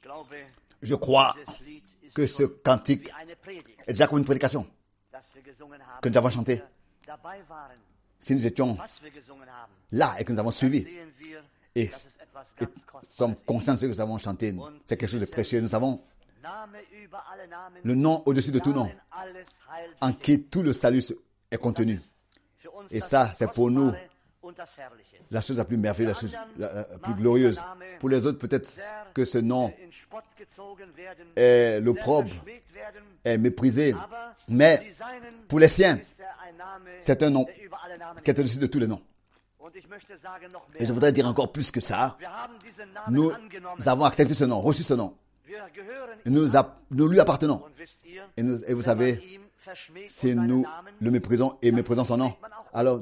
Je crois que ce cantique est déjà comme une prédication que nous avons chantée. Si nous étions là et que nous avons suivi et sommes conscients de ce que nous avons chanté, c'est quelque chose de précieux. Nous avons le nom au-dessus de tout nom, en qui tout le salut est contenu. Et ça, c'est pour nous la chose la plus merveilleuse, la chose la plus glorieuse. Pour les autres, peut-être que ce nom est l'opprobre, est méprisé. Mais pour les siens, c'est un nom qui est au-dessus de tous les noms. Et je voudrais dire encore plus que ça. Nous avons accepté ce nom, reçu ce nom. Et nous lui appartenons. Et vous savez, si nous le méprisons et méprisons son nom, alors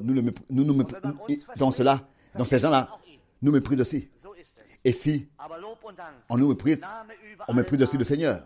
dans ces gens-là, nous méprisons aussi. Et si on nous méprise, on méprise aussi le Seigneur.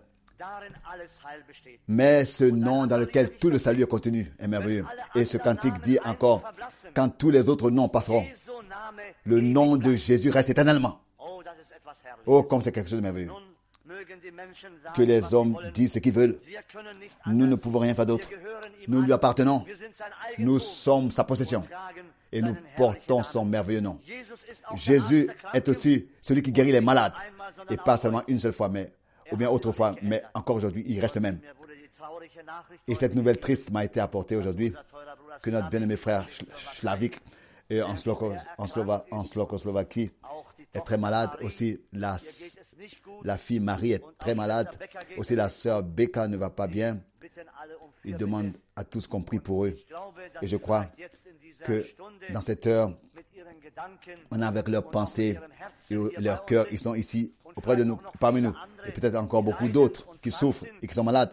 Mais ce nom dans lequel tout le salut est contenu est merveilleux. Et ce cantique dit encore, quand tous les autres noms passeront, le nom de Jésus reste éternellement. Oh, comme c'est quelque chose de merveilleux. Que les hommes disent ce qu'ils veulent. Nous ne pouvons rien faire d'autre. Nous lui appartenons. Nous sommes sa possession. Et nous portons son merveilleux nom. Jésus est aussi celui qui guérit les malades. Et pas seulement une seule fois, ou bien autrefois, mais encore aujourd'hui, il reste le même. Et cette nouvelle triste m'a été apportée aujourd'hui, que notre bien-aimé frère Slavik en Slovaquie est très malade. Aussi, la fille Marie est très malade. Aussi, la sœur Becca ne va pas bien. Il demande à tous qu'on prie pour eux. Et je crois que dans cette heure, on a avec leurs pensées et leur cœur, ils sont ici auprès de nous, parmi nous. Et peut-être encore beaucoup d'autres qui souffrent et qui sont malades.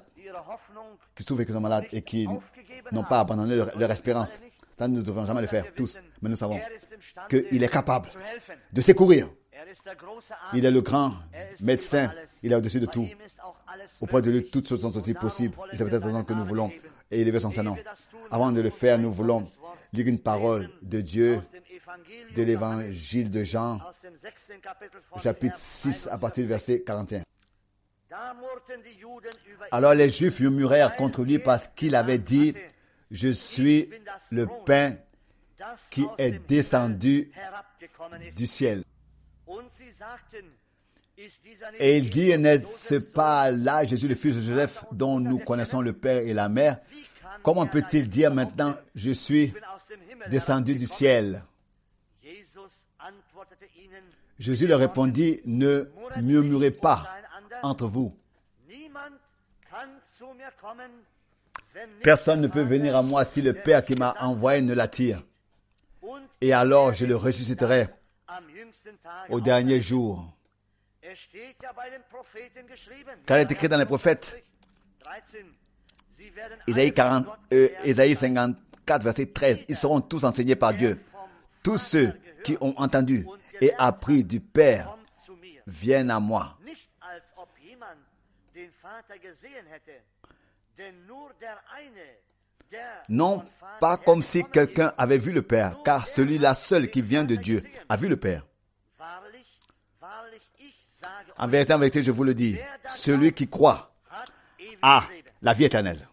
Et qui n'ont pas abandonné leur espérance. Ça, nous ne devons jamais le faire, tous. Mais nous savons qu'il est capable de secourir. Il est le grand médecin. Il est au-dessus de tout. Auprès de lui, toutes choses sont aussi possibles. Et c'est peut-être la raison que nous voulons élever son Saint-Nom. Avant de le faire, nous voulons lire une parole de Dieu, de l'évangile de Jean, chapitre 6, à partir du verset 41. Alors les Juifs murmurèrent contre lui parce qu'il avait dit, « Je suis le pain qui est descendu du ciel. » Et il dit, « N'est-ce pas là Jésus, le fils de Joseph, dont nous connaissons le père et la mère? Comment peut-il dire maintenant, je suis descendu du ciel? » Jésus leur répondit, « Ne murmurez pas entre vous. Personne ne peut venir à moi si le Père qui m'a envoyé ne l'attire. Et alors je le ressusciterai au dernier jour. » Car il est écrit dans les prophètes, Isaïe 54, verset 13, « Ils seront tous enseignés par Dieu. Tous ceux qui ont entendu et appris du Père viennent à moi. » Non, pas comme si quelqu'un avait vu le Père, car celui-là seul qui vient de Dieu a vu le Père. En vérité, je vous le dis, celui qui croit a la vie éternelle.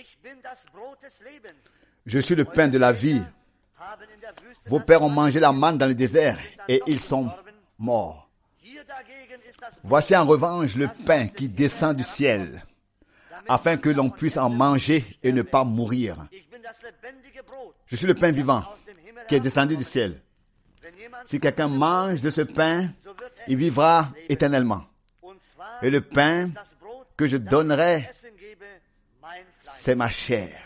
Je suis le pain de la vie. Vos pères ont mangé la manne dans le désert et ils sont morts. Voici en revanche le pain qui descend du ciel, afin que l'on puisse en manger et ne pas mourir. Je suis le pain vivant qui est descendu du ciel. Si quelqu'un mange de ce pain, il vivra éternellement. Et le pain que je donnerai, c'est ma chair,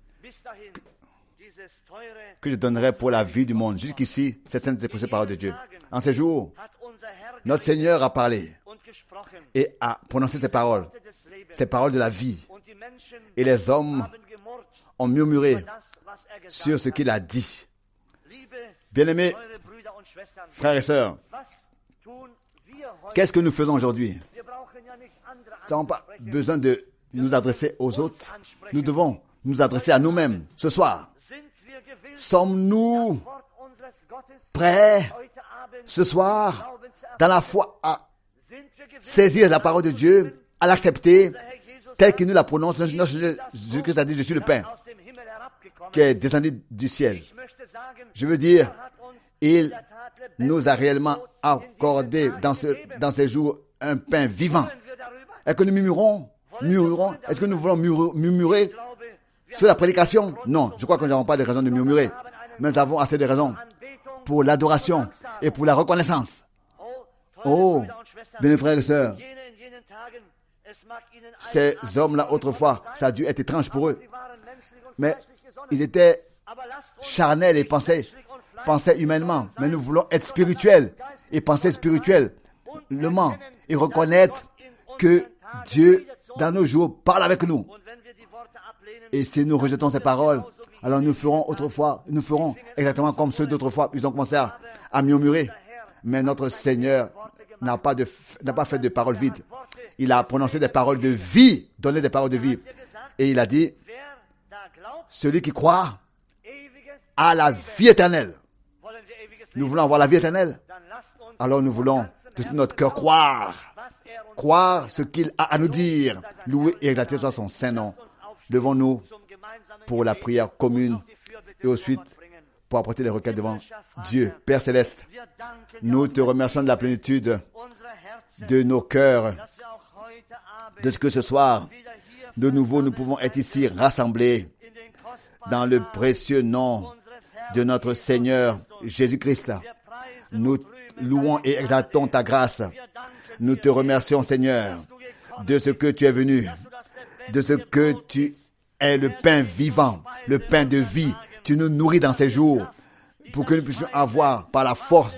que je donnerai pour la vie du monde. Jusqu'ici, c'est cette précieuse parole de Dieu. En ces jours, notre Seigneur a parlé et a prononcé ces paroles de la vie. Et les hommes ont murmuré sur ce qu'il a dit. Bien-aimés, frères et sœurs, qu'est-ce que nous faisons aujourd'hui? Nous n'avons pas besoin de nous adresser aux autres. Nous devons nous adresser à nous-mêmes ce soir. Sommes-nous prêts ce soir dans la foi à saisir la parole de Dieu, à l'accepter, telle qu'il nous la prononce. Jésus-Christ a dit, je suis le pain qui est descendu du ciel. Je veux dire, il nous a réellement accordé dans ces jours un pain vivant. Est-ce que nous murmurons? Est-ce que nous voulons murmurer sur la prédication? Non, je crois que nous n'avons pas de raison de murmurer. Mais nous avons assez de raisons pour l'adoration et pour la reconnaissance. Oh, bien frères et sœurs, ces hommes-là, autrefois, ça a dû être étrange pour eux. Mais ils étaient charnels et pensaient humainement. Mais nous voulons être spirituels et penser spirituellement et reconnaître que Dieu, dans nos jours, parle avec nous. Et si nous rejetons ces paroles, alors nous ferons exactement comme ceux d'autrefois. Ils ont commencé à murmurer. Mais notre Seigneur n'a pas fait de paroles vides. Il a prononcé des paroles de vie, donné des paroles de vie. Et il a dit, celui qui croit a la vie éternelle. Nous voulons avoir la vie éternelle. Alors nous voulons de tout notre cœur croire ce qu'il a à nous dire. Louer et exalter soit son saint nom. Levons-nous pour la prière commune et ensuite pour apporter les requêtes devant Dieu. Père Céleste, nous te remercions de la plénitude de nos cœurs, de ce que ce soir, de nouveau, nous pouvons être ici rassemblés dans le précieux nom de notre Seigneur Jésus-Christ. Nous louons et exaltons ta grâce. Nous te remercions, Seigneur, de ce que tu es venu, de ce que tu es le pain vivant, le pain de vie. Tu nous nourris dans ces jours pour que nous puissions avoir par la force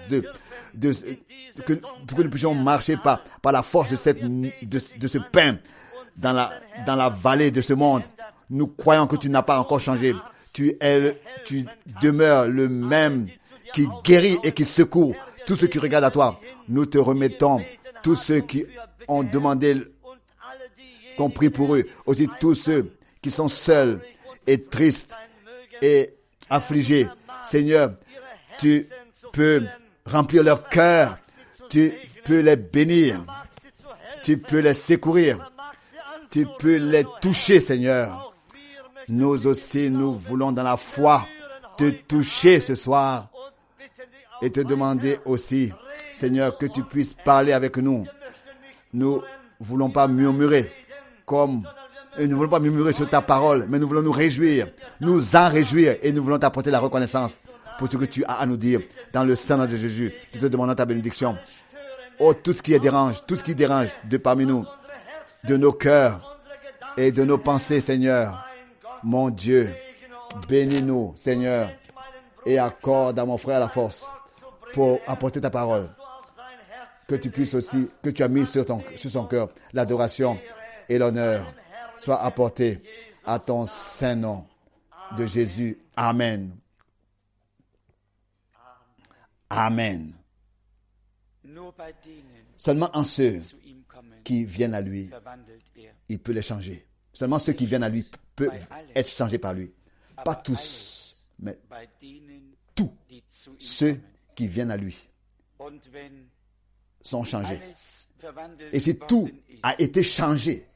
pour que nous puissions marcher par la force de ce pain dans la vallée de ce monde. Nous croyons que tu n'as pas encore changé. Tu demeures le même qui guérit et qui secourt tous ceux qui regardent à toi. Nous te remettons tous ceux qui ont demandé, qu'on prie pour eux. Aussi tous ceux qui sont seuls et tristes et affligés. Seigneur, tu peux remplir leur cœur. Tu peux les bénir. Tu peux les secourir. Tu peux les toucher, Seigneur. Nous aussi, nous voulons dans la foi te toucher ce soir et te demander aussi, Seigneur, que tu puisses parler avec nous. Nous ne voulons pas murmurer nous ne voulons pas murmurer sur ta parole, mais nous voulons nous réjouir, nous en réjouir et nous voulons t'apporter la reconnaissance pour ce que tu as à nous dire dans le sang de Jésus. Nous te demandons ta bénédiction. Oh, tout ce qui dérange de parmi nous, de nos cœurs et de nos pensées, Seigneur. Mon Dieu, bénis-nous, Seigneur, et accorde à mon frère la force pour apporter ta parole. Que tu puisses aussi, que tu as mis sur son cœur, l'adoration et l'honneur soient apportés à ton saint nom de Jésus. Amen. Amen. Seulement en ceux qui viennent à lui, il peut les changer. Seulement ceux qui viennent à lui peuvent être changés par lui. Pas tous, mais tous ceux qui viennent à lui sont changés. Et si tout a été changé,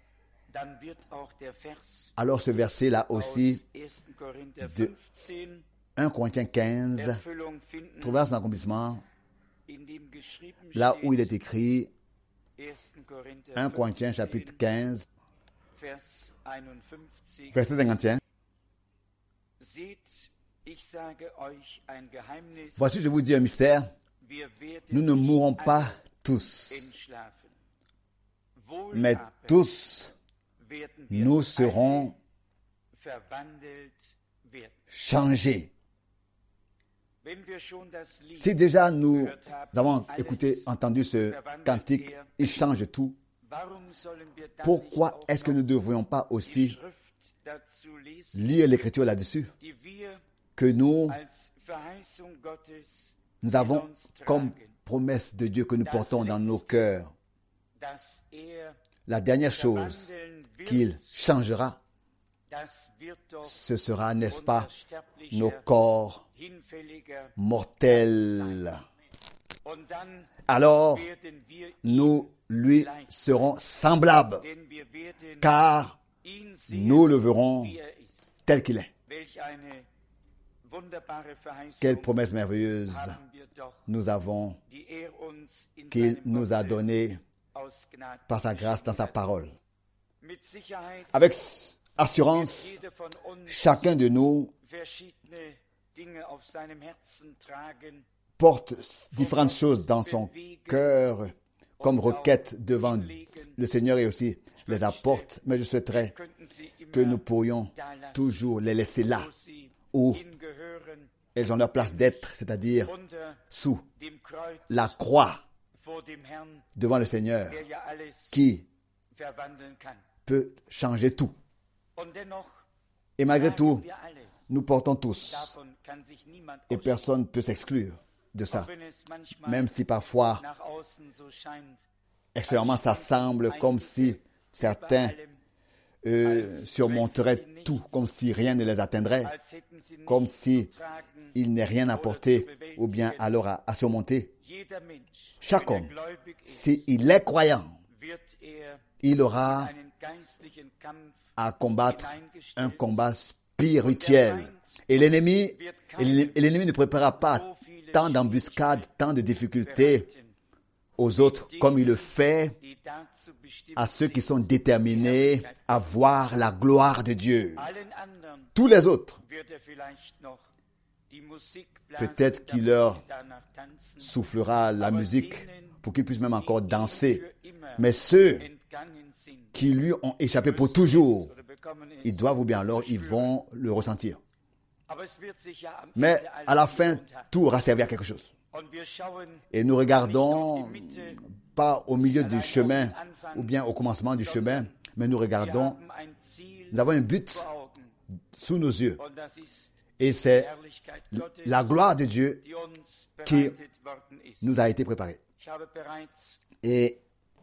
alors ce verset-là aussi de 1 Corinthiens 15 trouvera son accomplissement là où il est écrit 1 Corinthiens chapitre 15 verset 51. Voici, je vous dis un mystère. Nous ne mourrons pas tous, mais tous nous serons changés. Si déjà nous avons entendu ce cantique, il change tout, pourquoi est-ce que nous ne devrions pas aussi lire l'Écriture là-dessus, que nous avons comme promesse de Dieu que nous portons dans nos cœurs. La dernière chose qu'il changera, ce sera, n'est-ce pas, nos corps mortels. alors nous lui serons semblables, car nous le verrons tel qu'il est. Quelle promesse merveilleuse nous avons qu'il nous a donnée par sa grâce dans sa parole. Avec assurance, chacun de nous porte différentes choses dans son cœur comme requête devant le Seigneur et aussi les apporte. Mais je souhaiterais que nous pourrions toujours les laisser là où elles ont leur place d'être, c'est-à-dire sous la croix devant le Seigneur qui peut changer tout. Et malgré tout, nous portons tous, et personne ne peut s'exclure de ça, même si parfois, extérieurement, ça semble comme si certains surmonteraient tout, comme si rien ne les atteindrait, comme si il n'est rien à porter ou bien alors à surmonter. Chaque homme, s'il est croyant, il aura à combattre un combat spirituel. Et l'ennemi ne préparera pas tant d'embuscades, tant de difficultés aux autres comme il le fait à ceux qui sont déterminés à voir la gloire de Dieu. Tous les autres, peut-être qu'il leur soufflera la musique pour qu'ils puissent même encore danser. Mais ceux qui lui ont échappé pour toujours, ils doivent ou bien alors ils vont le ressentir. Mais à la fin, tout aura servi à quelque chose. Et nous regardons pas au milieu du chemin ou bien au commencement du chemin, mais nous regardons, nous avons un but sous nos yeux. Et c'est la gloire de Dieu qui nous a été préparée. Et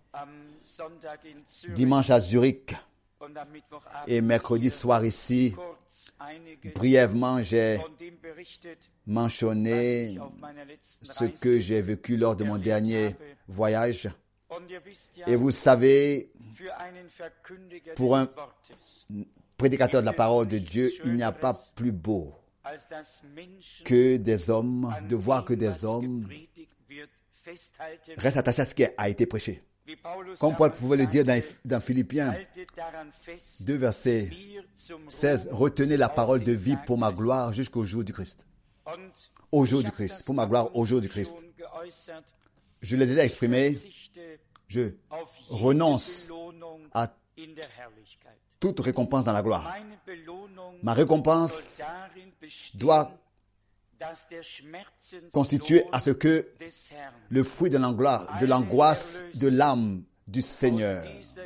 dimanche à Zurich et mercredi soir ici, brièvement, j'ai mentionné ce que j'ai vécu lors de mon dernier voyage. Et vous savez, pour un prédicateur de la parole de Dieu, il n'y a pas plus beau que des hommes, de voir que des hommes restent attachés à ce qui a été prêché. Comme Paul pouvait le dire dans Philippiens 2, verset 16, « Retenez la parole de vie pour ma gloire jusqu'au jour du Christ. » Au jour du Christ, pour ma gloire au jour du Christ. Je l'ai déjà exprimé, je renonce à toute récompense dans la gloire. Ma récompense doit constituer à ce que le fruit de l'angoisse de l'âme du Seigneur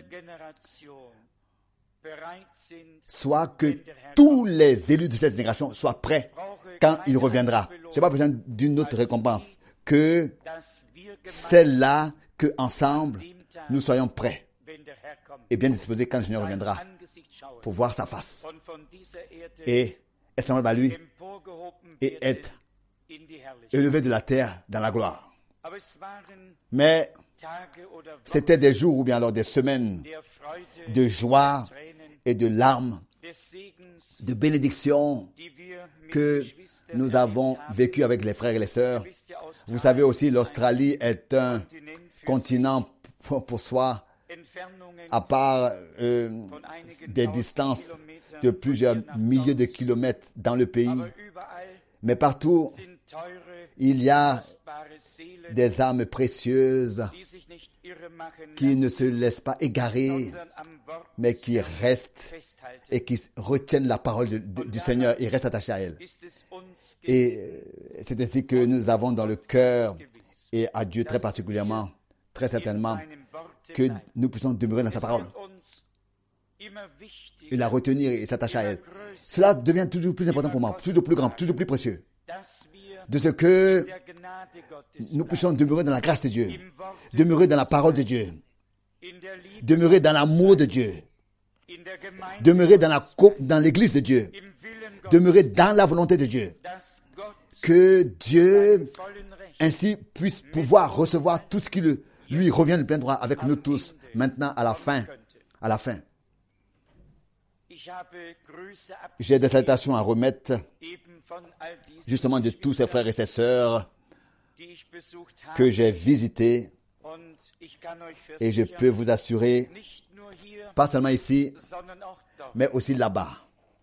soit que tous les élus de cette génération soient prêts quand il reviendra. Je n'ai pas besoin d'une autre récompense que celle-là, que ensemble nous soyons prêts et bien disposés quand le Seigneur reviendra pour voir sa face et être semblable à lui et être élevé de la terre dans la gloire. Mais c'était des jours ou bien alors des semaines de joie et de larmes, de bénédiction que nous avons vécu avec les frères et les sœurs. Vous savez aussi, l'Australie est un continent pour soi, à part des distances de plusieurs milliers de kilomètres dans le pays. Mais partout, il y a des âmes précieuses qui ne se laissent pas égarer, mais qui restent et qui retiennent la parole du Seigneur et restent attachés à elle. Et c'est ainsi que nous avons dans le cœur, et à Dieu très particulièrement, très certainement, que nous puissions demeurer dans sa parole et la retenir et s'attacher à elle. Cela devient toujours plus important pour moi, toujours plus grand, toujours plus précieux. De ce que nous puissions demeurer dans la grâce de Dieu, demeurer dans la parole de Dieu, demeurer dans l'amour de Dieu, demeurer dans l'église de Dieu, demeurer dans la volonté de Dieu, que Dieu ainsi puisse pouvoir recevoir tout ce qui lui revient de plein droit avec nous tous, maintenant à la fin. À la fin. J'ai des salutations à remettre justement de tous ces frères et ces sœurs que j'ai visités, et je peux vous assurer, pas seulement ici, mais aussi là-bas.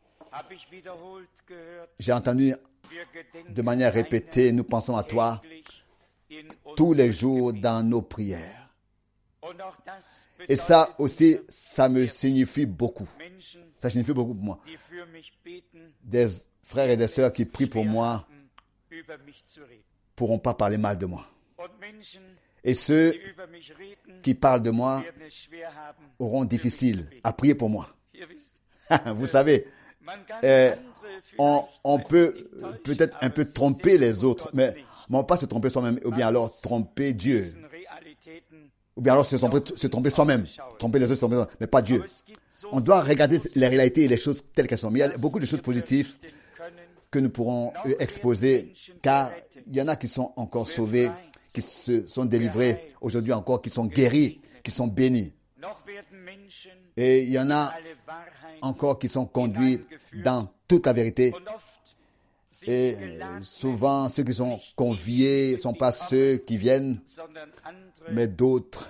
J'ai entendu de manière répétée, nous pensons à toi tous les jours dans nos prières. Et ça aussi, ça me signifie beaucoup. Ça signifie beaucoup pour moi. Des frères et des sœurs qui prient pour moi ne pourront pas parler mal de moi. Et ceux qui parlent de moi auront difficile à prier pour moi. Vous savez, on peut peut-être un peu tromper les autres, mais pas se tromper soi-même, ou bien alors tromper Dieu. Ou bien alors se tromper soi-même. Tromper les autres, mais pas Dieu. On doit regarder les réalités et les choses telles qu'elles sont. Mais il y a beaucoup de choses positives que nous pourrons exposer, car il y en a qui sont encore sauvés, qui se sont délivrés aujourd'hui encore, qui sont guéris, qui sont bénis. Et il y en a encore qui sont conduits dans toute la vérité. Et souvent, ceux qui sont conviés ne sont pas ceux qui viennent, mais d'autres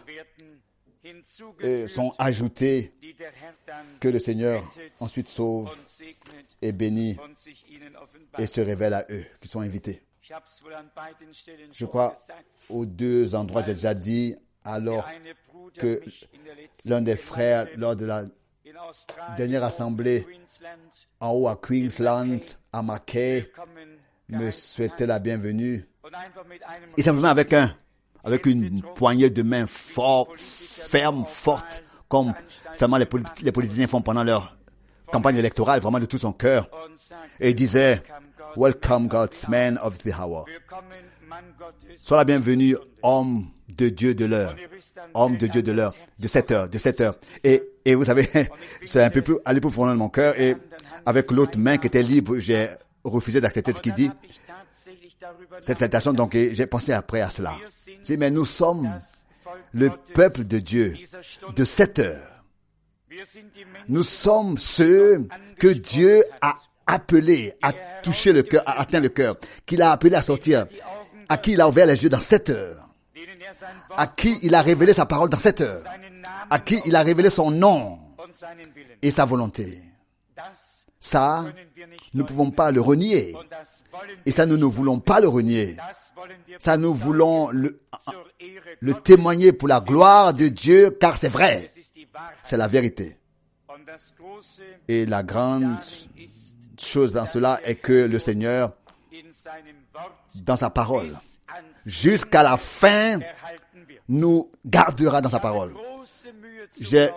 sont ajoutés, que le Seigneur ensuite sauve et bénit et se révèle à eux qui sont invités. Je crois aux deux endroits, j'ai déjà dit, alors que l'un des frères, lors de la dernière assemblée en haut à Queensland, à Mackay, me souhaitait la bienvenue. Et simplement avec une poignée de main ferme, forte, comme seulement les politiciens font pendant leur campagne électorale, vraiment de tout son cœur. Et il disait, « Welcome God's man of the hour. » Sois la bienvenue, homme de Dieu de l'heure. Homme de Dieu de l'heure, de cette heure. Et vous savez, c'est un peu allé pour fondre dans mon cœur, et avec l'autre main qui était libre, j'ai refusé d'accepter ce qu'il dit. Cette citation, donc, j'ai pensé après à cela. Mais nous sommes le peuple de Dieu de cette heure. Nous sommes ceux que Dieu a appelés à toucher le cœur, à atteindre le cœur, qu'il a appelé à sortir, à qui il a ouvert les yeux dans cette heure, à qui il a révélé sa parole dans cette heure, à qui il a révélé son nom et sa volonté. Ça, nous ne pouvons pas le renier. Et ça, nous ne voulons pas le renier. Ça, nous voulons le témoigner pour la gloire de Dieu, car c'est vrai. C'est la vérité. Et la grande chose dans cela est que le Seigneur, dans sa parole, jusqu'à la fin, nous gardera dans sa parole. Je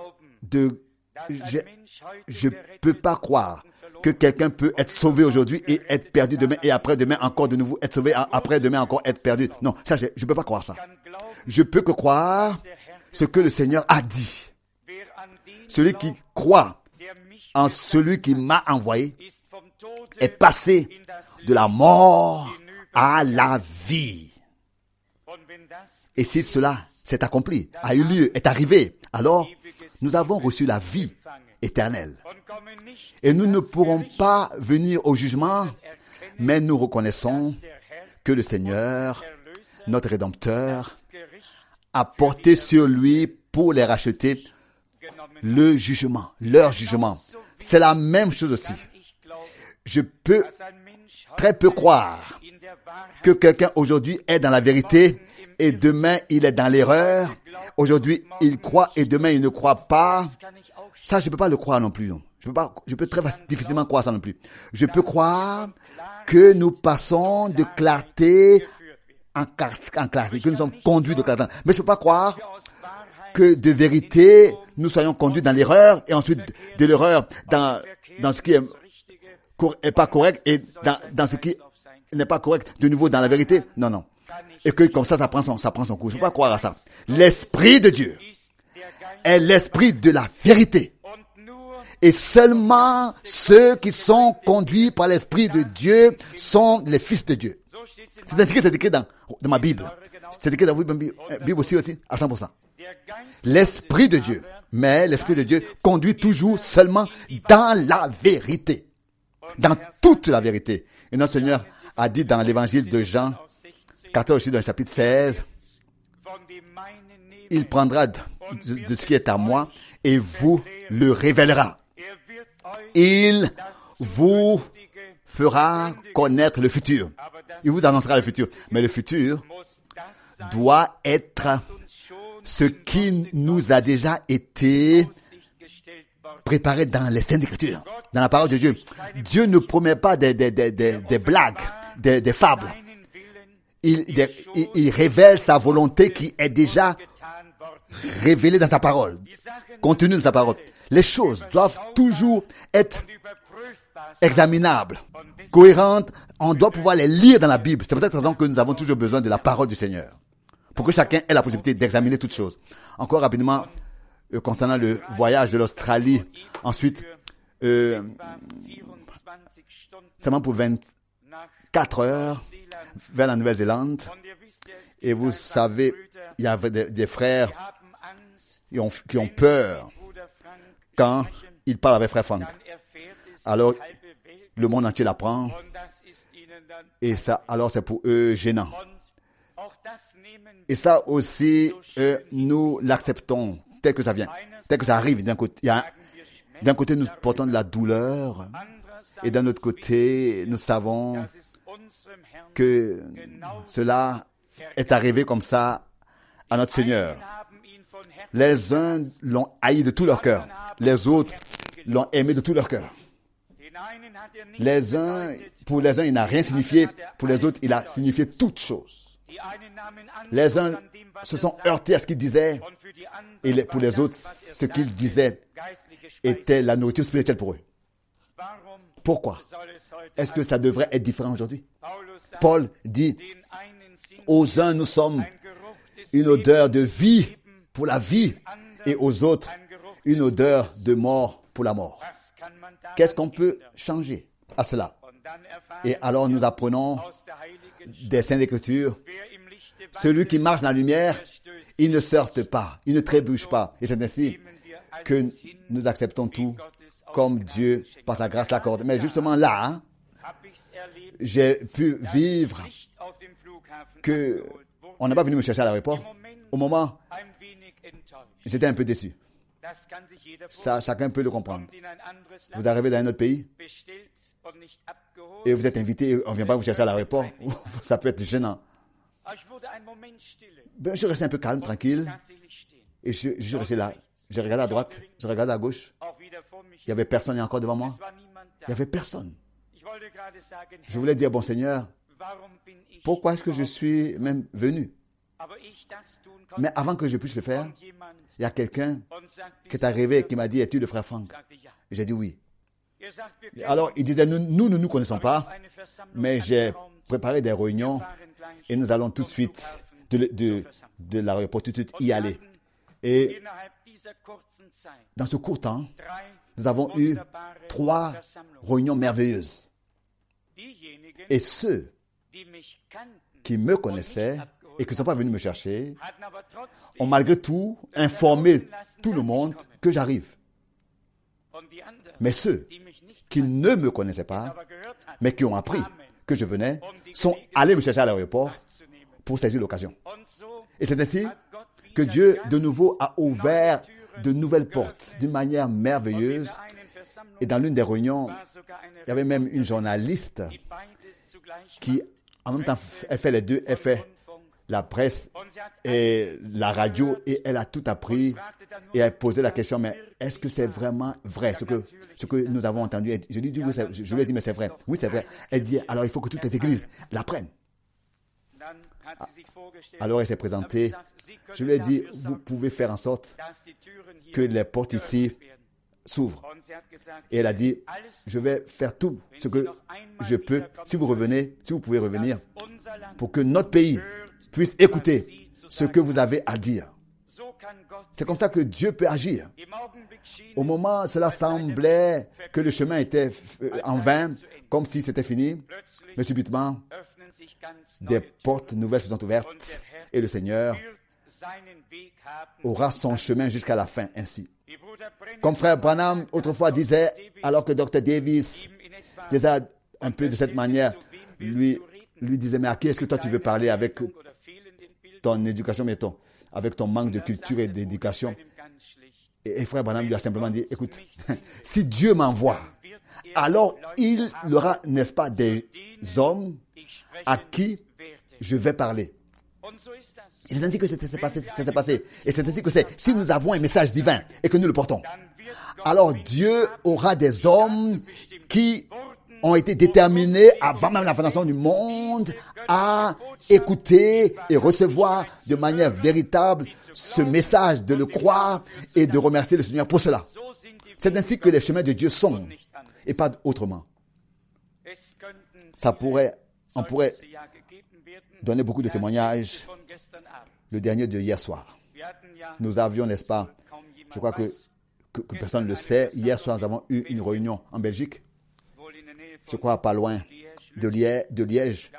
peux pas croire que quelqu'un peut être sauvé aujourd'hui et être perdu demain, et après-demain encore de nouveau être sauvé, après-demain encore être perdu. Non, ça, je peux pas croire ça. Je peux que croire ce que le Seigneur a dit. Celui qui croit en celui qui m'a envoyé est passé de la mort à la vie. Et si cela s'est accompli, a eu lieu, est arrivé, alors nous avons reçu la vie éternelle. Et nous ne pourrons pas venir au jugement, mais nous reconnaissons que le Seigneur, notre Rédempteur, a porté sur lui pour les racheter le jugement, leur jugement. C'est la même chose aussi. Je peux très peu croire que quelqu'un aujourd'hui est dans la vérité et demain il est dans l'erreur. Aujourd'hui il croit et demain il ne croit pas. Ça, je ne peux pas le croire non plus. Non. Je peux très difficilement croire ça non plus. Je peux croire que nous passons de clarté en clarté, que nous sommes conduits de clarté. Mais je ne peux pas croire que de vérité, nous soyons conduits dans l'erreur et ensuite de l'erreur dans ce qui est pas correct et dans ce qui n'est pas correct de nouveau dans la vérité. Non, non. Et que comme ça prend son cours. Je ne peux pas croire à ça. L'Esprit de Dieu est l'Esprit de la vérité. Et seulement ceux qui sont conduits par l'Esprit de Dieu sont les fils de Dieu. C'est écrit dans ma Bible. C'est écrit dans votre Bible aussi, à 100%. L'Esprit de Dieu. Mais l'Esprit de Dieu conduit toujours seulement dans la vérité. Dans toute la vérité. Et notre Seigneur a dit dans l'évangile de Jean 14, dans le chapitre 16, il prendra de ce qui est à moi et vous le révélera. Il vous fera connaître le futur. Il vous annoncera le futur. Mais le futur doit être ce qui nous a déjà été préparé dans les Saintes Écritures, dans la parole de Dieu. Dieu ne promet pas des blagues, des fables. Il révèle sa volonté qui est déjà révélée dans sa parole, contenue dans sa parole. Les choses doivent toujours être examinables, cohérentes. On doit pouvoir les lire dans la Bible. C'est pour cette raison que nous avons toujours besoin de la parole du Seigneur, pour que chacun ait la possibilité d'examiner toutes choses. Encore rapidement, concernant le voyage de l'Australie, ensuite, seulement pour 24 heures vers la Nouvelle-Zélande. Et vous savez, il y avait des frères qui ont peur quand ils parlent avec frère Frank. Alors, le monde entier l'apprend. Et ça, alors c'est pour eux gênant. Et ça aussi, nous l'acceptons tel que ça vient, tel que ça arrive. D'un côté, nous portons de la douleur, et d'un autre côté, nous savons que cela est arrivé comme ça à notre Seigneur. Les uns l'ont haï de tout leur cœur, les autres l'ont aimé de tout leur cœur. Pour les uns, il n'a rien signifié, pour les autres, il a signifié toutes choses. Les uns se sont heurtés à ce qu'il disait, et pour les autres, ce qu'il disait était la nourriture spirituelle pour eux. Pourquoi est-ce que ça devrait être différent aujourd'hui? Paul dit, aux uns nous sommes une odeur de vie pour la vie, et aux autres une odeur de mort pour la mort. Qu'est-ce qu'on peut changer à cela? Et alors nous apprenons des Saintes Écritures, celui qui marche dans la lumière, il ne se heurte pas, il ne trébuche pas. Et c'est ainsi que nous acceptons tout comme Dieu, par sa grâce, l'accorde. Mais justement là, j'ai pu vivre que on n'a pas venu me chercher à l'aéroport. Au moment, j'étais un peu déçu. Ça, chacun peut le comprendre. Vous arrivez dans un autre pays et vous êtes invité, on ne vient pas vous chercher à l'aéroport. Ça peut être gênant. Je suis resté un peu calme, tranquille, et je suis resté là. J'ai regardé à droite, j'ai regardé à gauche. Il n'y avait personne encore devant moi. Il n'y avait personne. Je voulais dire, bon Seigneur, pourquoi est-ce que je suis même venu? Mais avant que je puisse le faire, il y a quelqu'un qui est arrivé et qui m'a dit, es-tu le frère Frank? J'ai dit oui. Alors, il disait, nous ne nous connaissons pas, mais j'ai préparé des réunions et nous allons tout de suite de l'aéroport tout de suite y aller. Et dans ce court temps, nous avons eu 3 réunions merveilleuses. Et ceux qui me connaissaient et qui ne sont pas venus me chercher ont malgré tout informé tout le monde que j'arrive. Mais ceux qui ne me connaissaient pas, mais qui ont appris que je venais, sont allés me chercher à l'aéroport pour saisir l'occasion. Et c'est ainsi que Dieu, de nouveau, a ouvert de nouvelles portes d'une manière merveilleuse. Et dans l'une des réunions, il y avait même une journaliste qui, en même temps, elle fait les deux. Elle fait la presse et la radio, et elle a tout appris. Et elle posait la question, mais est-ce que c'est vraiment vrai, ce que nous avons entendu? Je lui ai dit, oui, je lui ai dit, mais c'est vrai. Oui, c'est vrai. Elle dit, alors il faut que toutes les églises l'apprennent. Alors elle s'est présentée. Je lui ai dit, vous pouvez faire en sorte que les portes ici s'ouvrent. Et elle a dit, je vais faire tout ce que je peux, si vous revenez, si vous pouvez revenir, pour que notre pays puisse écouter ce que vous avez à dire. C'est comme ça que Dieu peut agir. Au moment, cela semblait que le chemin était en vain, comme si c'était fini. Mais subitement, des portes nouvelles se sont ouvertes et le Seigneur aura son chemin jusqu'à la fin ainsi. Comme frère Branham autrefois disait, alors que Dr. Davis disait un peu de cette manière, lui disait, mais à qui est-ce que toi tu veux parler avec ton éducation, mettons, avec ton manque de culture et d'éducation? Et frère Branham lui a simplement dit, écoute, si Dieu m'envoie, alors il y aura, n'est-ce pas, des hommes à qui je vais parler. Et c'est ainsi que ça s'est passé. Et c'est ainsi que c'est. Si nous avons un message divin et que nous le portons, alors Dieu aura des hommes qui ont été déterminés avant même la fondation du monde à écouter et recevoir de manière véritable ce message, de le croire et de remercier le Seigneur pour cela. C'est ainsi que les chemins de Dieu sont et pas autrement. On pourrait donner beaucoup de témoignages. Le dernier de hier soir. Nous avions, n'est-ce pas, je crois que personne ne le sait, hier soir nous avons eu une réunion en Belgique, je crois pas loin de Liège.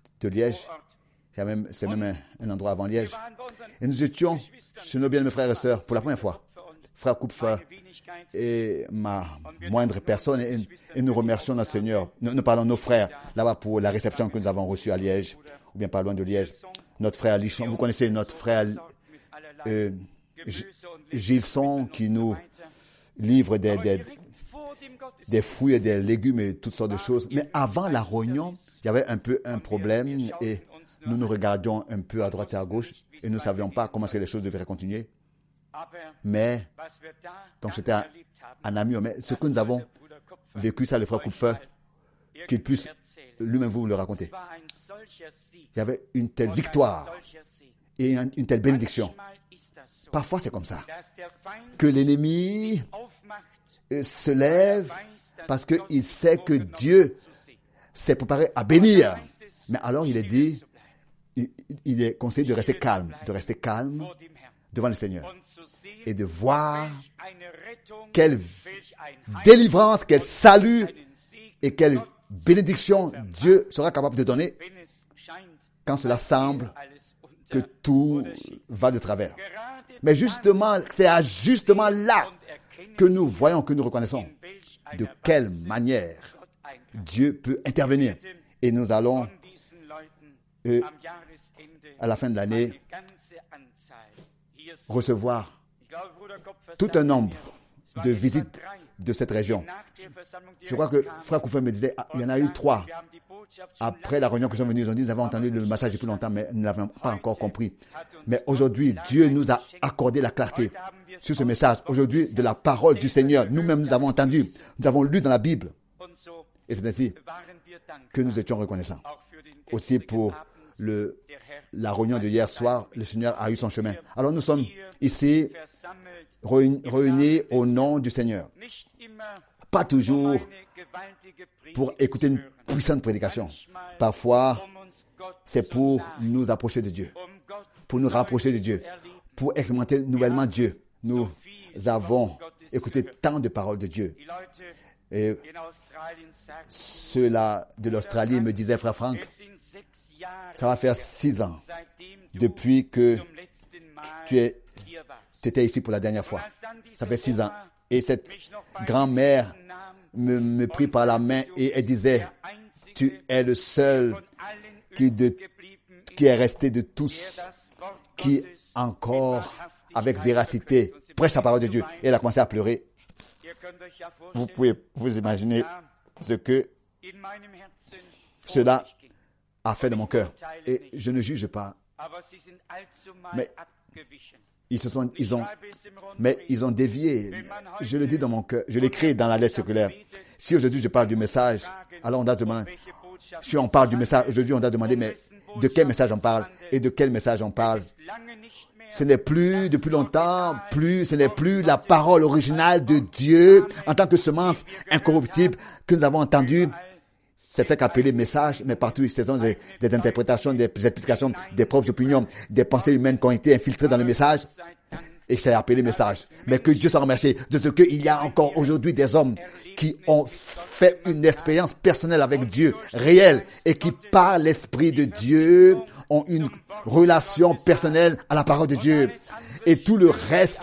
C'est même un endroit avant Liège. Et nous étions chez nos bien-aimés frères et sœurs pour la première fois. Frère Kupfer et ma moindre personne, et nous remercions notre Seigneur. Nous parlons de nos frères là-bas pour la réception que nous avons reçue à Liège, ou bien pas loin de Liège. Notre frère Lichon, vous connaissez notre frère Gilson qui nous livre des fruits et des légumes et toutes sortes de choses. Mais avant la réunion, il y avait un peu un problème et nous nous regardions un peu à droite et à gauche et nous ne savions pas comment est-ce que les choses devraient continuer. Mais, donc c'était un ami, mais ce que nous avons vécu, ça le frère Kupfer, qu'il puisse lui-même vous le raconter. Il y avait une telle victoire et une telle bénédiction. Parfois c'est comme ça, que l'ennemi se lève parce qu'il sait que Dieu s'est préparé à bénir. Mais alors il est dit, il est conseillé de rester calme devant le Seigneur et de voir quelle délivrance, quel salut et quelle bénédiction Dieu sera capable de donner quand cela semble que tout va de travers. Mais justement, c'est justement là que nous voyons, que nous reconnaissons de quelle manière Dieu peut intervenir. Et nous allons, à la fin de l'année, recevoir tout un nombre de visites de cette région. Je crois que Frère Kouffer me disait, il y en a eu 3. Après la réunion que nous sommes venus, ils ont dit, nous avons entendu le message depuis longtemps, mais nous ne l'avons pas encore compris. Mais aujourd'hui, Dieu nous a accordé la clarté sur ce message. Aujourd'hui, de la parole du Seigneur, nous-mêmes nous avons entendu, nous avons lu dans la Bible. Et c'est ainsi que nous étions reconnaissants. Aussi pour la réunion de hier soir, le Seigneur a eu son chemin. Alors nous sommes ici réunis au nom du Seigneur. Pas toujours pour écouter une puissante prédication. Parfois, c'est pour nous approcher de Dieu, pour nous rapprocher de Dieu, pour expérimenter nouvellement Dieu. Nous avons écouté tant de paroles de Dieu. Et ceux-là de l'Australie me disaient, frère Franck, ça va faire 6 ans depuis que tu étais ici pour la dernière fois. Ça fait 6 ans. Et cette grand-mère me prit par la main et elle disait, tu es le seul qui est resté de tous, qui encore, avec véracité, prêche la parole de Dieu. Et elle a commencé à pleurer. Vous pouvez vous imaginer ce que cela a fait de mon cœur. Et je ne juge pas. Mais ils ont dévié. Je le dis dans mon cœur. Je l'écris dans la lettre circulaire. Si aujourd'hui je parle du message, alors on doit demander. Si on parle du message, aujourd'hui on doit demander, mais de quel message on parle et de quel message on parle. Ce n'est plus, depuis longtemps, ce n'est plus la parole originale de Dieu en tant que semence incorruptible que nous avons entendue. C'est fait qu'appeler message, mais partout, ce sont des interprétations, des explications, des propres opinions, des pensées humaines qui ont été infiltrées dans le message. Et c'est appelé message. Mais que Dieu soit remercié de ce qu'il y a encore aujourd'hui des hommes qui ont fait une expérience personnelle avec Dieu, réelle, et qui par l'Esprit de Dieu ont une relation personnelle à la parole de Dieu. Et tout le reste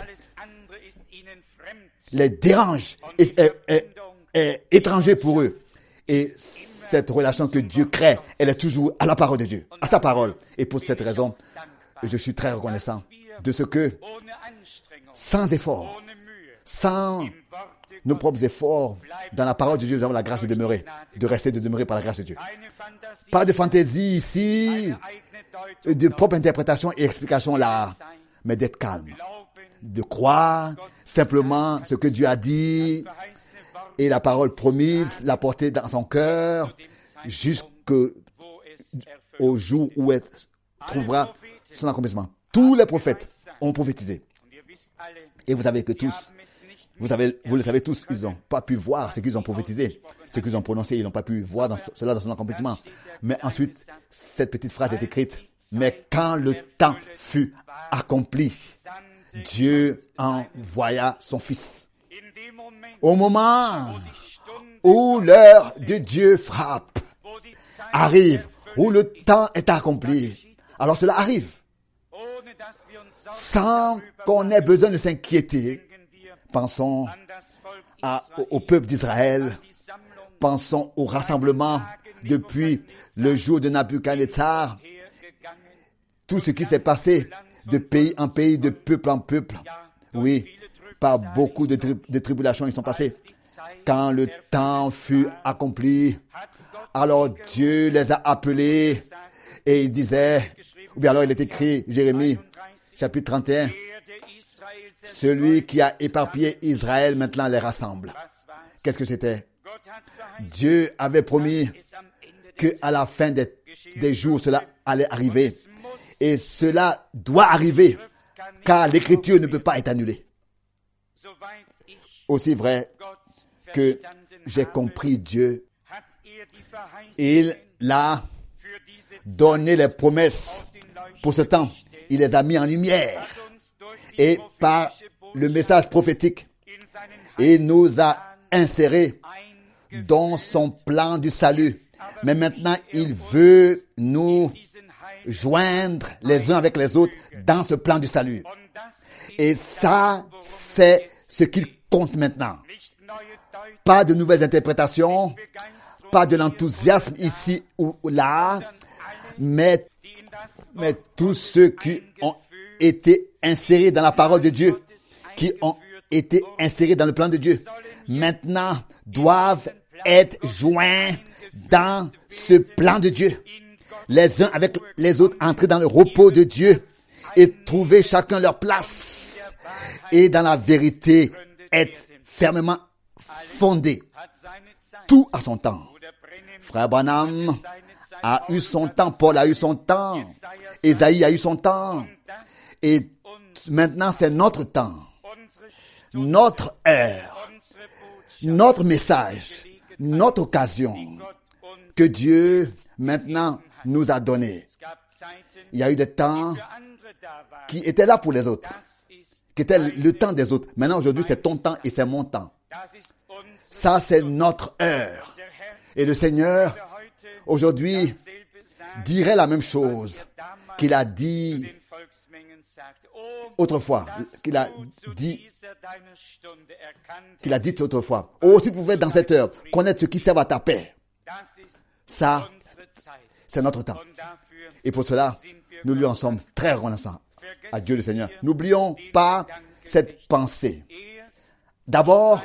les dérange et est étranger pour eux. Et cette relation que Dieu crée, elle est toujours à la parole de Dieu, à sa parole. Et pour cette raison, je suis très reconnaissant de ce que, sans effort, sans nos propres efforts, dans la parole de Dieu, nous avons la grâce de demeurer, de demeurer par la grâce de Dieu. Pas de fantaisie ici, de propre interprétation et explication là, mais d'être calme, de croire simplement ce que Dieu a dit et la parole promise, la porter dans son cœur jusqu'au jour où elle trouvera son accomplissement. Tous les prophètes ont prophétisé. Et vous savez que tous, vous le savez tous, ils n'ont pas pu voir ce qu'ils ont prophétisé, ce qu'ils ont prononcé, ils n'ont pas pu voir cela dans son accomplissement. Mais ensuite, cette petite phrase est écrite. Mais quand le temps fut accompli, Dieu envoya son Fils. Au moment où l'heure de Dieu frappe, arrive, où le temps est accompli, alors cela arrive. Sans qu'on ait besoin de s'inquiéter, pensons au peuple d'Israël, pensons au rassemblement depuis le jour de Nabuchodonosor, tout ce qui s'est passé de pays en pays, de peuple en peuple. Oui, par beaucoup de tribulations ils sont passés. Quand le temps fut accompli, alors Dieu les a appelés et il disait, ou bien alors il est écrit, Jérémie, chapitre 31, celui qui a éparpillé Israël maintenant les rassemble. Qu'est-ce que c'était? Dieu avait promis qu'à la fin des jours, cela allait arriver. Et cela doit arriver, car l'écriture ne peut pas être annulée. Aussi vrai que j'ai compris Dieu, il a donné les promesses pour ce temps. Il les a mis en lumière. Et par le message prophétique, il nous a insérés dans son plan du salut. Mais maintenant, il veut nous joindre les uns avec les autres dans ce plan du salut. Et ça, c'est ce qu'il compte maintenant. Pas de nouvelles interprétations, pas de l'enthousiasme ici ou là, mais tous ceux qui ont été insérés dans la parole de Dieu, qui ont été insérés dans le plan de Dieu, maintenant doivent être joints dans ce plan de Dieu. Les uns avec les autres, entrer dans le repos de Dieu et trouver chacun leur place. Et dans la vérité, être fermement fondé. Tout à son temps. Frère Branham a eu son temps, Paul a eu son temps, Ésaïe a eu son temps. Et maintenant, c'est notre temps, notre heure, notre message, notre occasion que Dieu maintenant nous a donné. Il y a eu des temps qui étaient là pour les autres, qui étaient le temps des autres. Maintenant, aujourd'hui, c'est ton temps et c'est mon temps. Ça, c'est notre heure. Et le Seigneur, aujourd'hui, dirait la même chose qu'il a dit autrefois, qu'il a dit autrefois. Oh, si tu pouvais dans cette heure connaître ce qui sert à ta paix. Ça, c'est notre temps. Et pour cela, nous lui en sommes très reconnaissants à Dieu le Seigneur. N'oublions pas cette pensée. D'abord,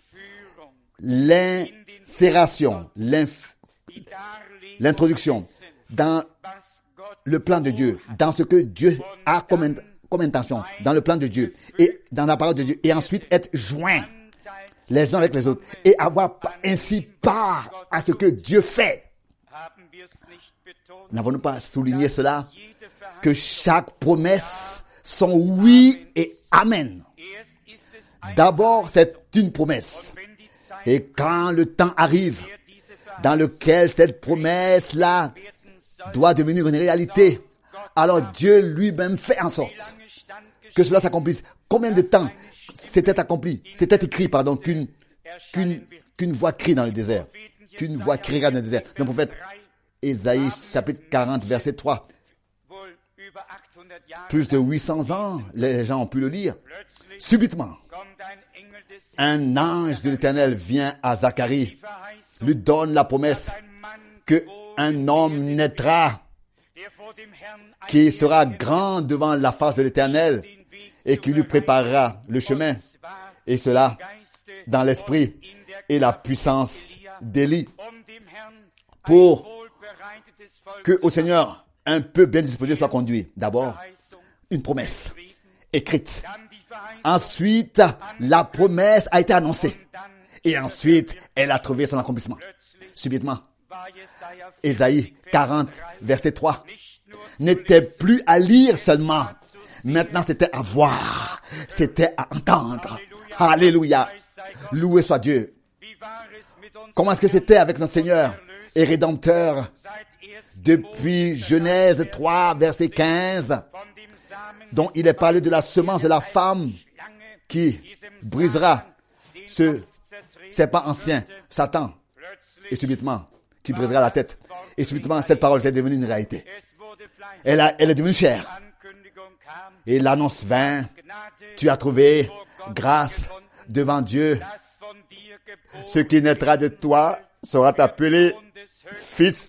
l'insération, l'introduction dans le plan de Dieu, dans ce que Dieu a comme intention, dans le plan de Dieu et dans la parole de Dieu. Et ensuite, être joints les uns avec les autres et avoir ainsi part à ce que Dieu fait. N'avons-nous pas souligné cela? Que chaque promesse sont oui et amen. D'abord, c'est une promesse. Et quand le temps arrive, dans lequel cette promesse-là doit devenir une réalité, alors Dieu lui-même fait en sorte que cela s'accomplisse. Combien de temps c'était accompli, c'était écrit, pardon, qu'une voix crie dans le désert. Qu'une voix criera dans le désert. Le prophète Ésaïe, chapitre 40, verset 3. Plus de 800 ans, les gens ont pu le lire. Subitement, un ange de l'Éternel vient à Zacharie, lui donne la promesse qu'un homme naîtra qui sera grand devant la face de l'Éternel et qui lui préparera le chemin. Et cela dans l'esprit et la puissance d'Élie, pour que au Seigneur un peu bien disposé soit conduit. D'abord, une promesse écrite. Ensuite, la promesse a été annoncée. Et ensuite, elle a trouvé son accomplissement. Subitement, Ésaïe 40, verset 3, n'était plus à lire seulement. Maintenant, c'était à voir. C'était à entendre. Alléluia. Loué soit Dieu. Comment est-ce que c'était avec notre Seigneur et Rédempteur depuis Genèse 3, verset 15, dont il est parlé de la semence de la femme qui brisera ce serpent ancien, Satan, et subitement, qui brisera la tête. Et subitement, cette parole est devenue une réalité. Elle est devenue chair. Et l'annonce vint, tu as trouvé grâce devant Dieu. Ce qui naîtra de toi sera appelé fils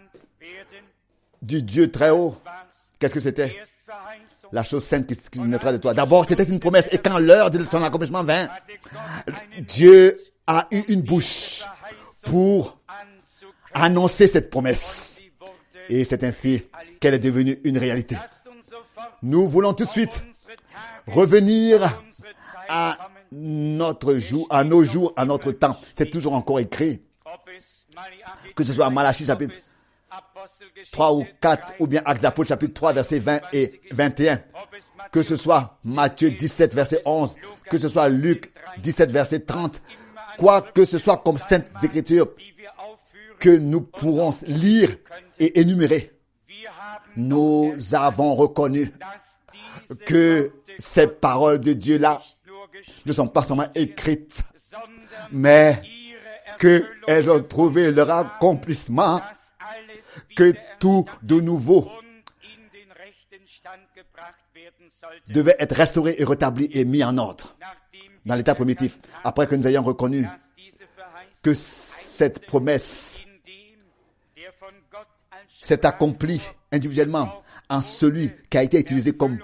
du Dieu très haut. Qu'est-ce que c'était? La chose sainte qui naîtra de toi. D'abord, c'était une promesse. Et quand l'heure de son accomplissement vint, Dieu a eu une bouche pour annoncer cette promesse. Et c'est ainsi qu'elle est devenue une réalité. Nous voulons tout de suite revenir à notre jour, à nos jours, à notre temps. C'est toujours encore écrit. Que ce soit Malachie chapitre 3 ou 4, ou bien Actes des Apôtres chapitre 3, versets 20 et 21. Que ce soit Matthieu 17, verset 11. Que ce soit Luc 17, verset 30. Quoi que ce soit comme saintes écritures que nous pourrons lire et énumérer. Nous avons reconnu que ces paroles de Dieu-là ne sont pas seulement écrites, mais qu'elles ont trouvé leur accomplissement, que tout de nouveau devait être restauré et rétabli et mis en ordre dans l'état primitif, après que nous ayons reconnu que cette promesse s'est accomplie individuellement en celui qui a été utilisé comme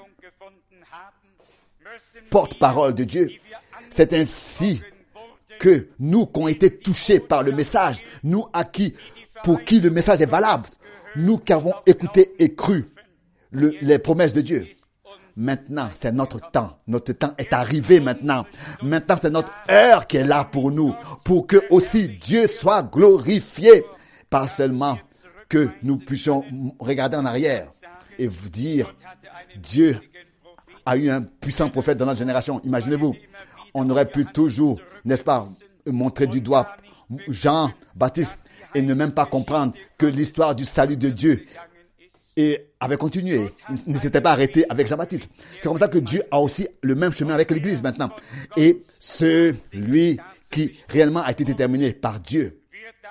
porte-parole de Dieu. C'est ainsi que nous qui avons été touchés par le message, nous pour qui le message est valable, nous qui avons écouté et cru les promesses de Dieu. Maintenant, c'est notre temps. Notre temps est arrivé maintenant. Maintenant, c'est notre heure qui est là pour nous, pour que aussi Dieu soit glorifié. Pas seulement que nous puissions regarder en arrière et vous dire, Dieu a eu un puissant prophète dans notre génération. Imaginez-vous, on aurait pu toujours, n'est-ce pas, montrer du doigt Jean-Baptiste et ne même pas comprendre que l'histoire du salut de Dieu avait continué. Il ne s'était pas arrêté avec Jean-Baptiste. C'est comme ça que Dieu a aussi le même chemin avec l'Église maintenant. Et celui qui réellement a été déterminé par Dieu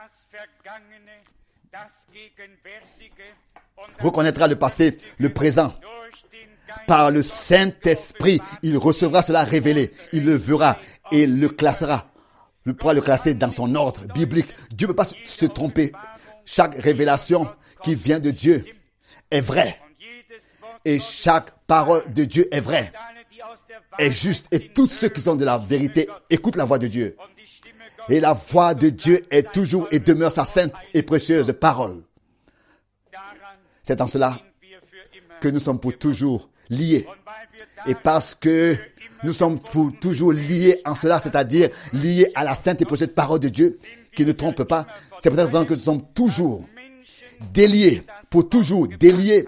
reconnaîtra le passé, le présent. Par le Saint-Esprit, il recevra cela révélé. Il le verra et le classera. Il pourra le classer dans son ordre biblique. Dieu ne peut pas se tromper. Chaque révélation qui vient de Dieu est vraie. Et chaque parole de Dieu est vraie, est juste. Et tous ceux qui sont de la vérité écoutent la voix de Dieu. Et la voix de Dieu est toujours et demeure sa sainte et précieuse parole. C'est en cela que nous sommes pour toujours liés. Et parce que nous sommes pour toujours liés en cela, c'est-à-dire liés à la sainte et précieuse parole de Dieu, qui ne trompe pas, c'est peut-être donc que nous sommes toujours déliés, pour toujours déliés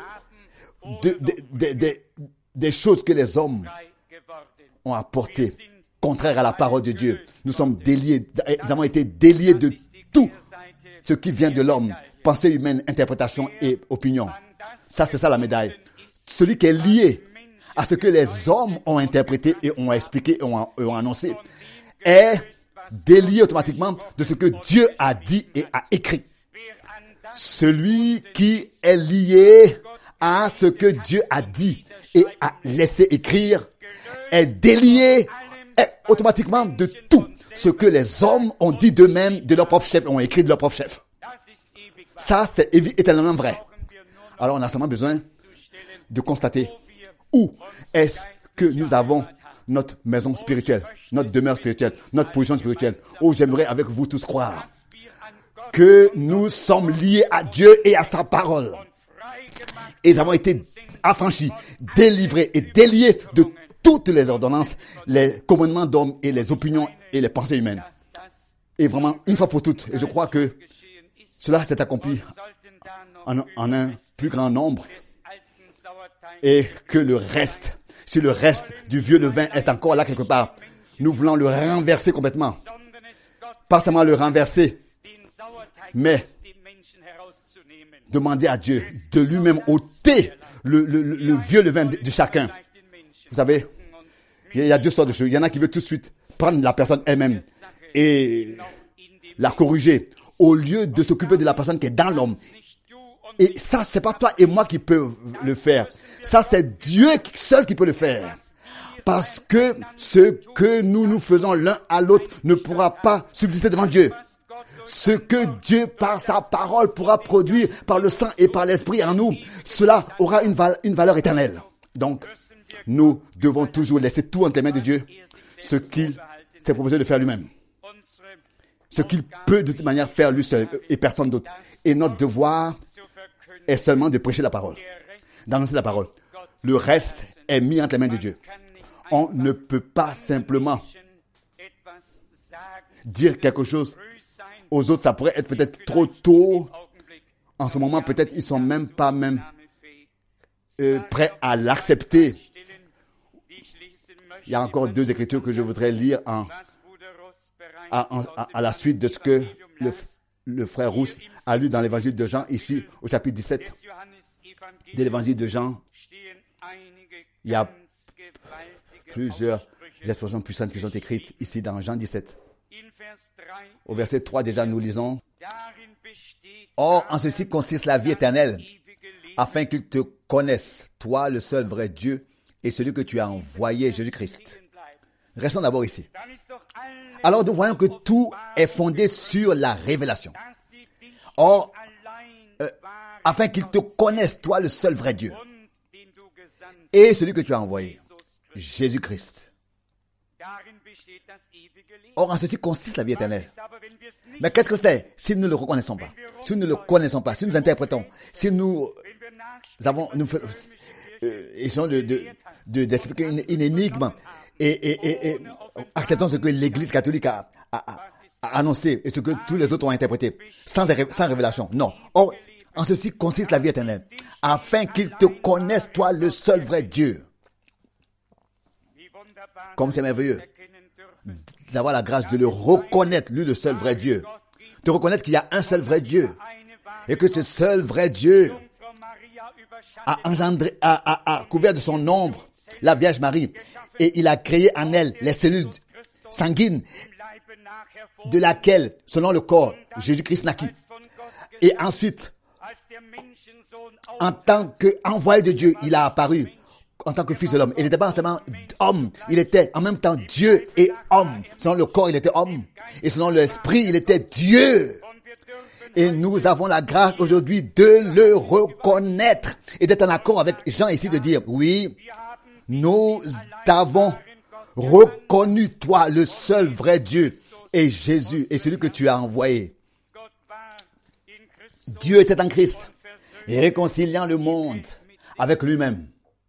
des choses que les hommes ont apportées, contraires à la parole de Dieu. Nous sommes déliés, nous avons été déliés de tout ce qui vient de l'homme, pensée humaine, interprétation et opinion. Ça, c'est ça la médaille. Celui qui est lié à ce que les hommes ont interprété et ont expliqué et ont annoncé est délié automatiquement de ce que Dieu a dit et a écrit. Celui qui est lié à ce que Dieu a dit et a laissé écrire est délié automatiquement de tout ce que les hommes ont dit d'eux-mêmes, de leur propre chef, ont écrit de leur propre chef. Ça, c'est éternellement vrai. Alors, on a seulement besoin de constater où est-ce que nous avons notre maison spirituelle, notre demeure spirituelle, notre position spirituelle. Oh, j'aimerais avec vous tous croire que nous sommes liés à Dieu et à sa parole. Et nous avons été affranchis, délivrés et déliés de toutes les ordonnances, les commandements d'hommes et les opinions et les pensées humaines. Et vraiment, une fois pour toutes, et je crois que cela s'est accompli en un plus grand nombre et que le reste, si le reste du vieux levain est encore là quelque part, nous voulons le renverser complètement. Pas seulement le renverser, mais demander à Dieu de lui-même ôter le vieux levain de chacun. Vous savez, il y a deux sortes de choses. Il y en a qui veulent tout de suite prendre la personne elle-même et la corriger au lieu de s'occuper de la personne qui est dans l'homme. Et ça, c'est pas toi et moi qui peut le faire. Ça, c'est Dieu seul qui peut le faire. Parce que ce que nous faisons l'un à l'autre ne pourra pas subsister devant Dieu. Ce que Dieu, par sa parole, pourra produire par le sang et par l'esprit en nous, cela aura une valeur éternelle. Donc, nous devons toujours laisser tout entre les mains de Dieu, ce qu'il s'est proposé de faire lui-même. Ce qu'il peut de toute manière faire lui seul et personne d'autre. Et notre devoir est seulement de prêcher la parole, d'annoncer la parole. Le reste est mis entre les mains de Dieu. On ne peut pas simplement dire quelque chose aux autres. Ça pourrait être peut-être trop tôt. En ce moment, peut-être ils sont même pas prêts à l'accepter. Il y a encore deux écritures que je voudrais lire à la suite de ce que le frère Rousse a lu dans l'évangile de Jean, ici au chapitre 17 de l'évangile de Jean. Il y a plusieurs expressions puissantes qui sont écrites ici dans Jean 17. Au verset 3 déjà nous lisons: Or en ceci consiste la vie éternelle, afin qu'ils te connaissent, toi le seul vrai Dieu, et celui que tu as envoyé, Jésus-Christ. Restons d'abord ici. Alors nous voyons que tout est fondé sur la révélation. Or, afin qu'ils te connaissent, toi le seul vrai Dieu, et celui que tu as envoyé, Jésus-Christ. Or, en ceci consiste la vie éternelle. Mais qu'est-ce que c'est si nous ne le reconnaissons pas, si nous ne le connaissons pas, si nous interprétons, si nous essayons d'expliquer une énigme et acceptons ce que l'Église catholique a annoncé et ce que tous les autres ont interprété sans révélation. Non. Or, en ceci consiste la vie éternelle, afin qu'ils te connaissent, toi, le seul vrai Dieu. Comme c'est merveilleux d'avoir la grâce de le reconnaître, lui, le seul vrai Dieu. De reconnaître qu'il y a un seul vrai Dieu. Et que ce seul vrai Dieu a couvert de son ombre la Vierge Marie. Et il a créé en elle les cellules sanguines de laquelle, selon le corps, Jésus-Christ naquit. Et ensuite, en tant qu'envoyé de Dieu, il a apparu en tant que fils de l'homme. Il n'était pas seulement homme, il était en même temps Dieu et homme. Selon le corps, il était homme. Et selon l'esprit, il était Dieu. Et nous avons la grâce aujourd'hui de le reconnaître et d'être en accord avec Jean ici de dire, oui, nous t'avons reconnu, toi, le seul vrai Dieu, et Jésus, et celui que tu as envoyé. Dieu était en Christ, et réconciliant le monde avec lui-même.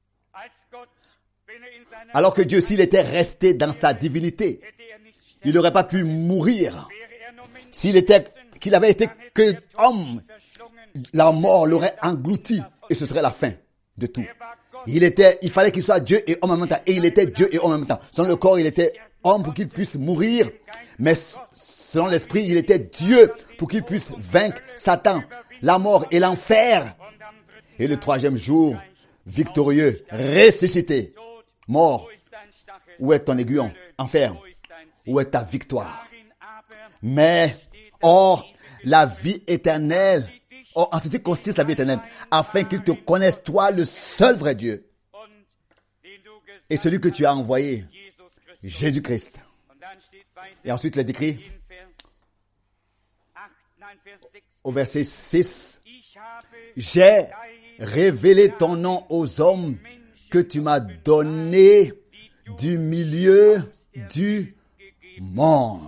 Alors que Dieu, s'il était resté dans sa divinité, il n'aurait pas pu mourir. Qu'il avait été que homme, la mort l'aurait englouti, et ce serait la fin de tout. Il fallait qu'il soit Dieu et homme en même temps. Et il était Dieu et homme en même temps. Selon le corps, il était homme pour qu'il puisse mourir. Mais selon l'esprit, il était Dieu pour qu'il puisse vaincre Satan, la mort et l'enfer. Et le troisième jour, victorieux, ressuscité, mort. Où est ton aiguillon? Enfer. Où est ta victoire? Mais, or, la vie éternelle, or, en ceci consiste la vie éternelle, afin qu'ils te connaissent, toi, le seul vrai Dieu, et celui que tu as envoyé, Jésus-Christ. Et ensuite, il est décrit, au verset 6, j'ai révélé ton nom aux hommes que tu m'as donné du milieu du monde.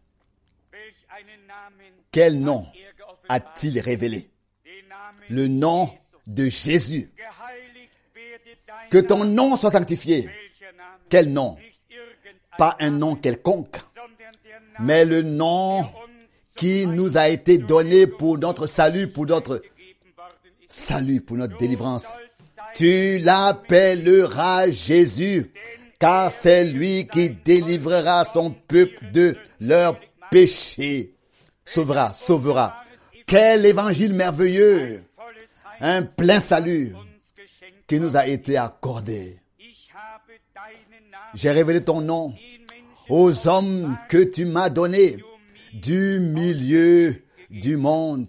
Quel nom a-t-il révélé? Le nom de Jésus. Que ton nom soit sanctifié. Quel nom? Pas un nom quelconque, mais le nom qui nous a été donné pour notre salut, pour notre délivrance. Tu l'appelleras Jésus, car c'est lui qui délivrera son peuple de leurs péchés. Sauvera. Quel évangile merveilleux! Un plein salut qui nous a été accordé. J'ai révélé ton nom aux hommes que tu m'as donnés du milieu du monde.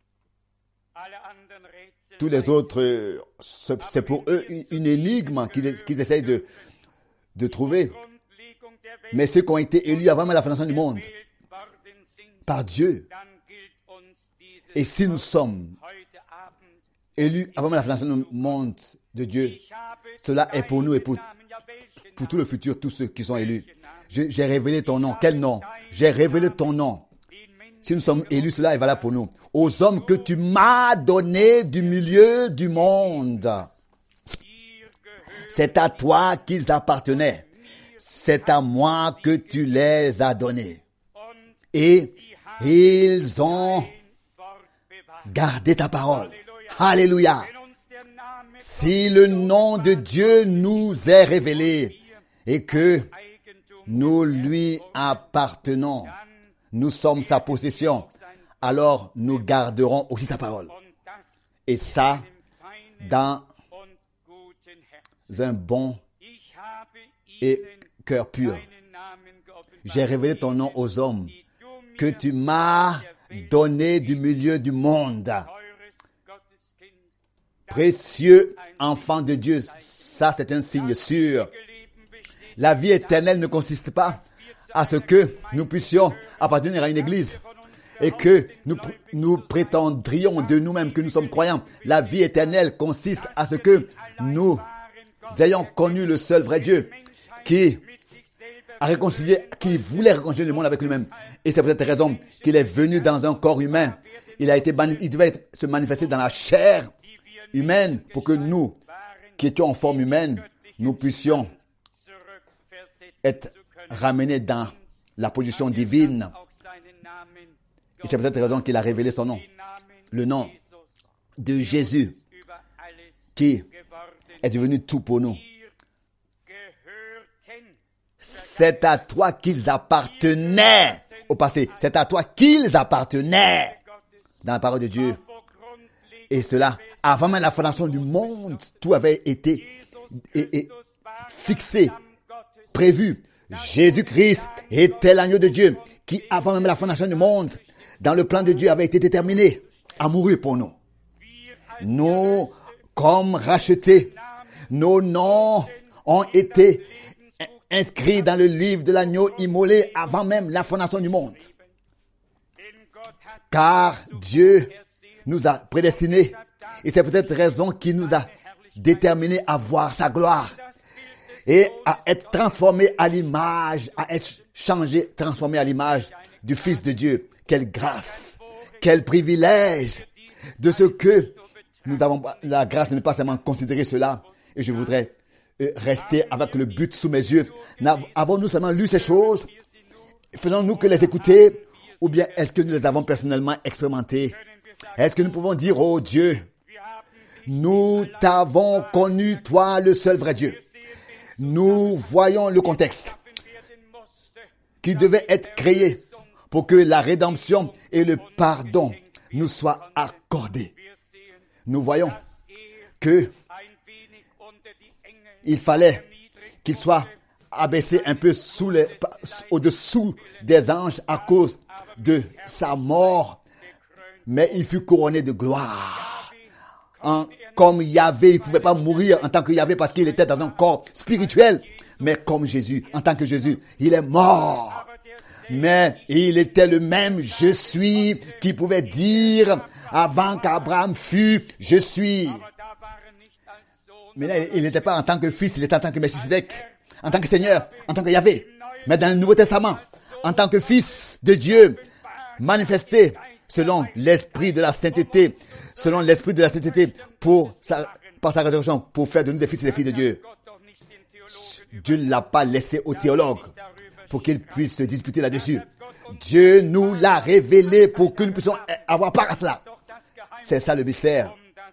Tous les autres, c'est pour eux une énigme qu'ils essayent de trouver. Mais ceux qui ont été élus avant la fondation du monde, par Dieu, et si nous sommes élus avant la fondation du monde de Dieu, cela est pour nous et pour tout le futur, tous ceux qui sont élus. J'ai révélé ton nom. Quel nom? J'ai révélé ton nom. Si nous sommes élus, cela est valable pour nous. Aux hommes que tu m'as donnés du milieu du monde. C'est à toi qu'ils appartenaient. C'est à moi que tu les as donnés. Et ils ont gardé ta parole. Alléluia. Si le nom de Dieu nous est révélé et que nous lui appartenons, nous sommes sa possession, alors nous garderons aussi sa parole. Et ça, dans un bon et cœur pur. J'ai révélé ton nom aux hommes que tu m'as donné du milieu du monde. Précieux enfant de Dieu, ça c'est un signe sûr. La vie éternelle ne consiste pas à ce que nous puissions appartenir à une église et que nous prétendrions de nous-mêmes que nous sommes croyants. La vie éternelle consiste à ce que nous ayons connu le seul vrai Dieu qui voulait réconcilier le monde avec lui-même. Et c'est pour cette raison qu'il est venu dans un corps humain. Il devait se manifester dans la chair humaine pour que nous, qui étions en forme humaine, nous puissions être ramenés dans la position divine. Et c'est pour cette raison qu'il a révélé son nom. Le nom de Jésus, qui est devenu tout pour nous. C'est à toi qu'ils appartenaient au passé. C'est à toi qu'ils appartenaient dans la parole de Dieu. Et cela, avant même la fondation du monde, tout avait été fixé, prévu. Jésus-Christ était l'agneau de Dieu qui, avant même la fondation du monde, dans le plan de Dieu, avait été déterminé à mourir pour nous. Nous, comme rachetés, nos noms ont été inscrits dans le livre de l'agneau immolé avant même la fondation du monde. Car Dieu nous a prédestinés et c'est pour cette raison qu'il nous a déterminés à voir sa gloire et à être transformés à l'image, à être changés, transformés à l'image du Fils de Dieu. Quelle grâce, quel privilège de ce que nous avons la grâce de ne pas seulement considérer cela. Et je voudrais rester avec le but sous mes yeux. Avons-nous seulement lu ces choses? Faisons-nous que les écouter? Ou bien est-ce que nous les avons personnellement expérimentées? Est-ce que nous pouvons dire, oh Dieu, nous t'avons connu, toi, le seul vrai Dieu. Nous voyons le contexte qui devait être créé pour que la rédemption et le pardon nous soient accordés. Nous voyons que il fallait qu'il soit abaissé un peu au-dessous des anges à cause de sa mort, mais il fut couronné de gloire. Comme Yahvé, il ne pouvait pas mourir en tant que Yahvé parce qu'il était dans un corps spirituel, mais comme Jésus, en tant que Jésus, il est mort. Mais il était le même je suis qui pouvait dire avant qu'Abraham fût, je suis. Mais là, il n'était pas en tant que fils, il était en tant que Melchisedec, en tant que Seigneur, en tant que Yahvé. Mais dans le Nouveau Testament, en tant que fils de Dieu, manifesté selon l'esprit de la sainteté, par sa résurrection, pour faire de nous des fils et des filles de Dieu. Dieu ne l'a pas laissé aux théologues pour qu'ils puissent se disputer là-dessus. Dieu nous l'a révélé pour que nous puissions avoir part à cela. C'est ça le mystère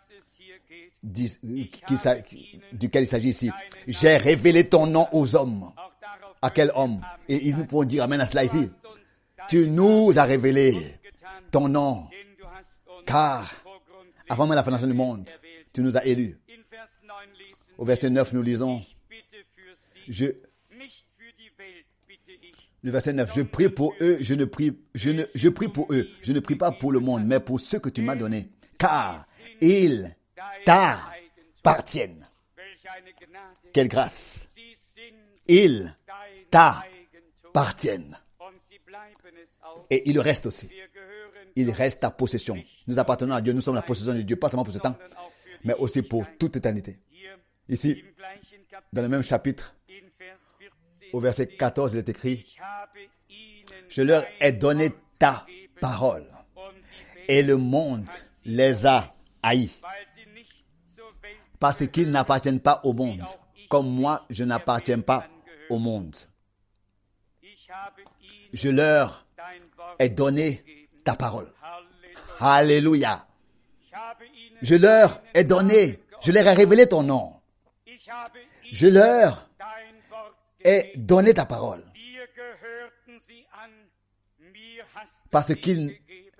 duquel il s'agit ici. J'ai révélé ton nom aux hommes. À quel homme? Et nous pouvons dire amen à cela ici. Tu nous as révélé ton nom, car avant même la fondation du monde, tu nous as élus. Au verset 9, nous lisons, le verset 9, je prie pour eux, je prie pour eux, je ne prie pas pour le monde, mais pour ceux que tu m'as donnés, car ils t'appartiennent. Quelle grâce! Ils t'appartiennent. Et il le reste aussi. Il reste ta possession. Nous appartenons à Dieu, nous sommes la possession de Dieu, pas seulement pour ce temps, mais aussi pour toute éternité. Ici, dans le même chapitre, au verset 14, il est écrit, je leur ai donné ta parole, et le monde les a haïs, parce qu'ils n'appartiennent pas au monde, comme moi je n'appartiens pas au monde. Je leur ai donné ta parole. Alléluia. Je leur ai donné, je leur ai révélé ton nom. Je leur ai donné ta parole. Parce qu'ils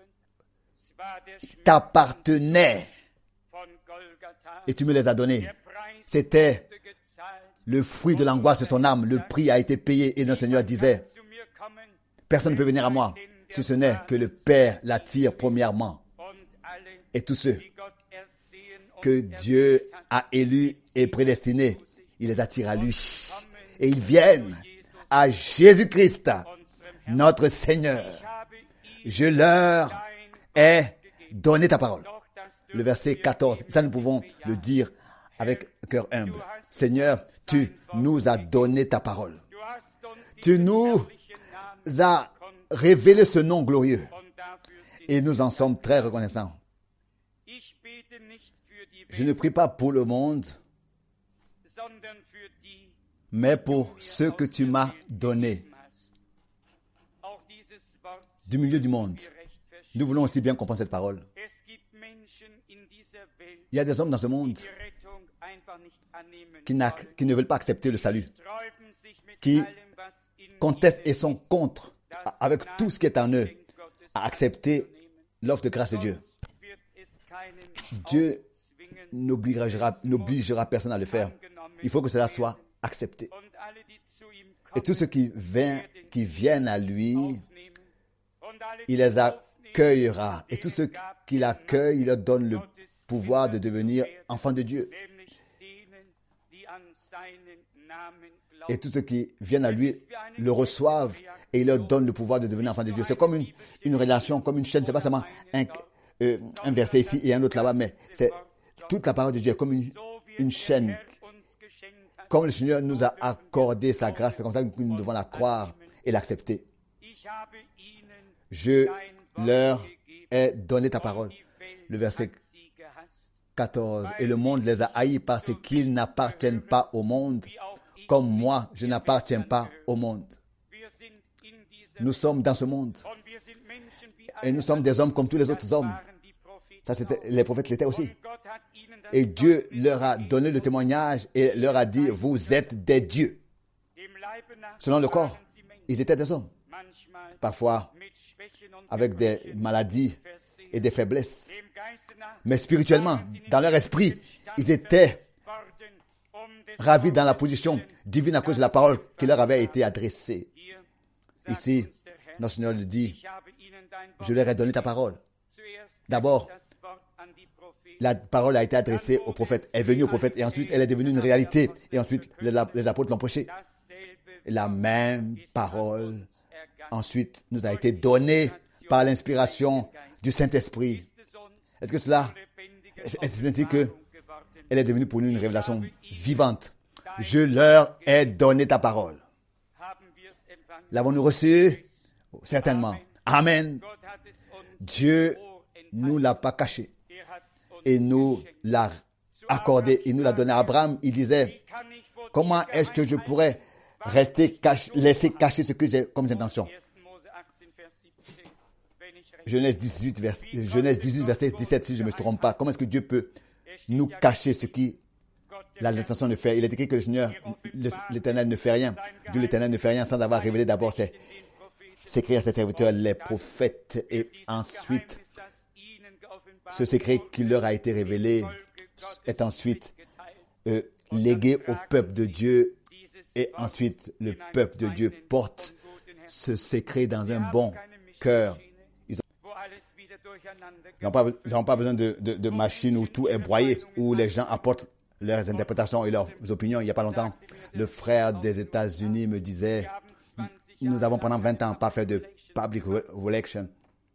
t'appartenaient et tu me les as donnés. C'était le fruit de l'angoisse de son âme. Le prix a été payé et notre Seigneur disait, personne ne peut venir à moi si ce n'est que le Père l'attire premièrement. Et tous ceux que Dieu a élus et prédestinés, il les attire à lui. Et ils viennent à Jésus-Christ, notre Seigneur. Je leur ai donné ta parole. Le verset 14, ça nous pouvons le dire avec cœur humble. Seigneur, tu nous as donné ta parole. Tu nous as révélé ce nom glorieux. Et nous en sommes très reconnaissants. Je ne prie pas pour le monde, mais pour ceux que tu m'as donnés du milieu du monde. Nous voulons aussi bien comprendre cette parole. Il y a des hommes dans ce monde qui ne veulent pas accepter le salut, qui contestent et sont contre, avec tout ce qui est en eux, à accepter l'offre de grâce de Dieu. Dieu n'obligera personne à le faire. Il faut que cela soit accepté. Et tous ceux qui viennent à lui, il les accueillera. Et tous ceux qui l'accueillent, il leur donne le pouvoir de devenir enfants de Dieu. Et tous ceux qui viennent à lui le reçoivent et il leur donne le pouvoir de devenir enfants de Dieu. C'est comme une relation, comme une chaîne. C'est pas seulement un verset ici et un autre là-bas, mais c'est toute la parole de Dieu comme une chaîne. Comme le Seigneur nous a accordé sa grâce, c'est comme ça que nous devons la croire et l'accepter. Je leur ai donné ta parole. Le verset 14. Et le monde les a haïs parce qu'ils n'appartiennent pas au monde, comme moi, je n'appartiens pas au monde. Nous sommes dans ce monde. Et nous sommes des hommes comme tous les autres hommes. Ça, les prophètes l'étaient aussi. Et Dieu leur a donné le témoignage et leur a dit, vous êtes des dieux. Selon le corps, ils étaient des hommes. Parfois, avec des maladies et des faiblesses. Mais spirituellement, dans leur esprit, ils étaient ravis dans la position divine à cause de la parole qui leur avait été adressée. Ici, notre Seigneur le dit, je leur ai donné ta parole. D'abord, la parole a été adressée au prophète, est venue au prophète, et ensuite elle est devenue une réalité. Et ensuite, les apôtres l'ont prêchée. La même parole, ensuite, nous a été donnée par l'inspiration du Saint-Esprit. Est-ce que cela, est ainsi que elle est devenue pour nous une révélation vivante? Je leur ai donné ta parole. L'avons-nous reçu? Certainement. Amen. Dieu nous l'a pas caché et nous l'a accordé. Il nous l'a donné à Abraham. Il disait, comment est-ce que je pourrais laisser cacher ce que j'ai comme intention? Genèse 18, verset 17, si je ne me trompe pas. Comment est-ce que Dieu peut nous cacher ce qu'il a l'intention de faire? Il est écrit que le Seigneur, l'Éternel ne fait rien. Dieu l'Éternel ne fait rien sans avoir révélé d'abord ses secrets à ses serviteurs, les prophètes, et ensuite, ce secret qui leur a été révélé est ensuite légué au peuple de Dieu, et ensuite le peuple de Dieu porte ce secret dans un bon cœur. Ils n'ont pas besoin de machines où tout est broyé, où les gens apportent leurs interprétations et leurs opinions. Il n'y a pas longtemps, le frère des États-Unis me disait, nous avons pendant 20 ans pas fait de public relation.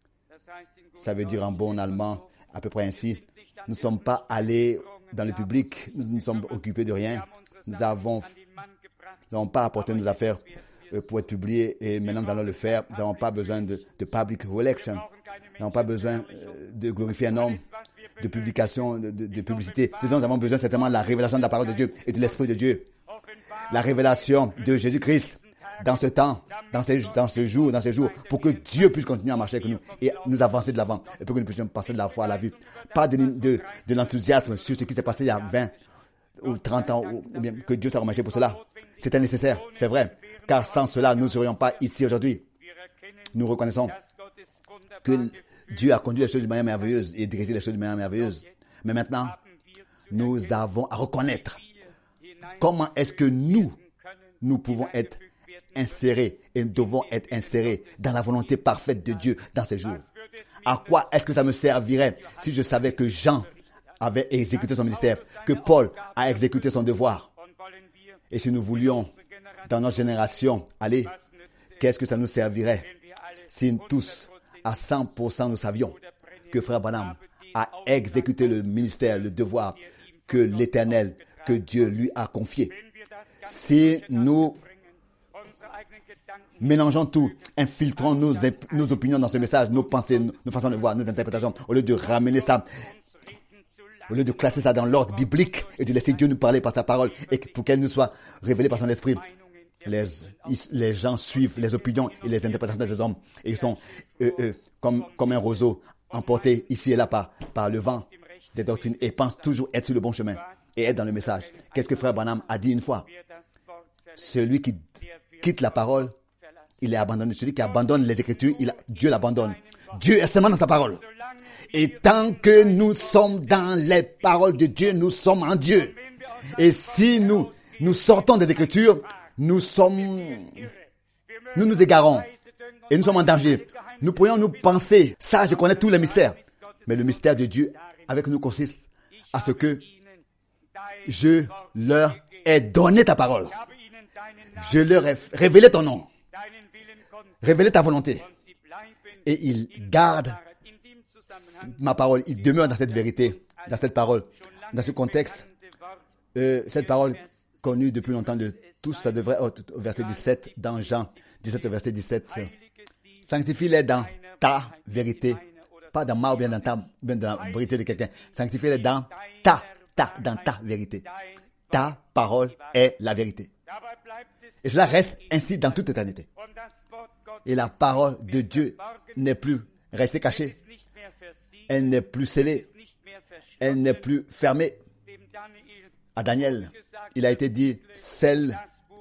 Ça veut dire en bon allemand, à peu près ainsi. Nous ne sommes pas allés dans le public, nous nous sommes occupés de rien. Nous n'avons pas apporté nos affaires pour être publiées et maintenant nous allons le faire. Nous n'avons pas besoin de public relation. Nous n'avons pas besoin de glorifier un homme, de publication, de publicité. Ce dont nous avons besoin, c'est certainement la révélation de la parole de Dieu et de l'Esprit de Dieu. La révélation de Jésus-Christ dans ce temps, dans ces jours, pour que Dieu puisse continuer à marcher avec nous et nous avancer de l'avant et pour que nous puissions passer de la foi à la vue. Pas de l'enthousiasme sur ce qui s'est passé il y a 20 ou 30 ans, ou bien que Dieu s'est remarqué pour cela. C'était nécessaire, c'est vrai, car sans cela, nous ne serions pas ici aujourd'hui. Nous reconnaissons que Dieu a conduit les choses de manière merveilleuse et dirigé les choses de manière merveilleuse. Mais maintenant, nous avons à reconnaître comment est-ce que nous pouvons être insérés et nous devons être insérés dans la volonté parfaite de Dieu dans ces jours. À quoi est-ce que ça me servirait si je savais que Jean avait exécuté son ministère, que Paul a exécuté son devoir? Et si nous voulions, dans notre génération, aller, qu'est-ce que ça nous servirait si tous, à 100%, nous savions que Frère Branham a exécuté le ministère, le devoir que l'Éternel, que Dieu lui a confié? Si nous mélangeons tout, infiltrons nos opinions dans ce message, nos pensées, nos façons de voir, nos interprétations, au lieu de ramener ça, au lieu de classer ça dans l'ordre biblique et de laisser Dieu nous parler par sa parole et pour qu'elle nous soit révélée par son esprit, les gens suivent les opinions et les interprétations des hommes et ils sont comme un roseau emporté ici et là par le vent des doctrines et pensent toujours être sur le bon chemin et être dans le message. Qu'est-ce que Frère Branham a dit une fois? Celui qui quitte la parole, il est abandonné. Celui qui abandonne les Écritures, Dieu l'abandonne. Dieu est seulement dans sa parole. Et tant que nous sommes dans les paroles de Dieu, nous sommes en Dieu. Et si nous sortons des Écritures, nous nous égarons. Et nous sommes en danger. Nous pourrions nous penser, ça, je connais tous les mystères. Mais le mystère de Dieu avec nous consiste à ce que je leur ai donné ta parole. Je leur ai révélé ton nom. Révélé ta volonté. Et ils gardent ma parole. Ils demeurent dans cette vérité, dans cette parole, dans ce contexte. Cette parole connue depuis longtemps de tous, ça devrait être au verset 17 dans Jean 17, verset 17. Sanctifie-les dans ta vérité. Pas dans ma ou bien dans la vérité de quelqu'un. Sanctifie-les dans dans ta vérité. Ta parole est la vérité. Et cela reste ainsi dans toute éternité. Et la parole de Dieu n'est plus restée cachée. Elle n'est plus scellée. Elle n'est plus fermée. À Daniel, il a été dit, ce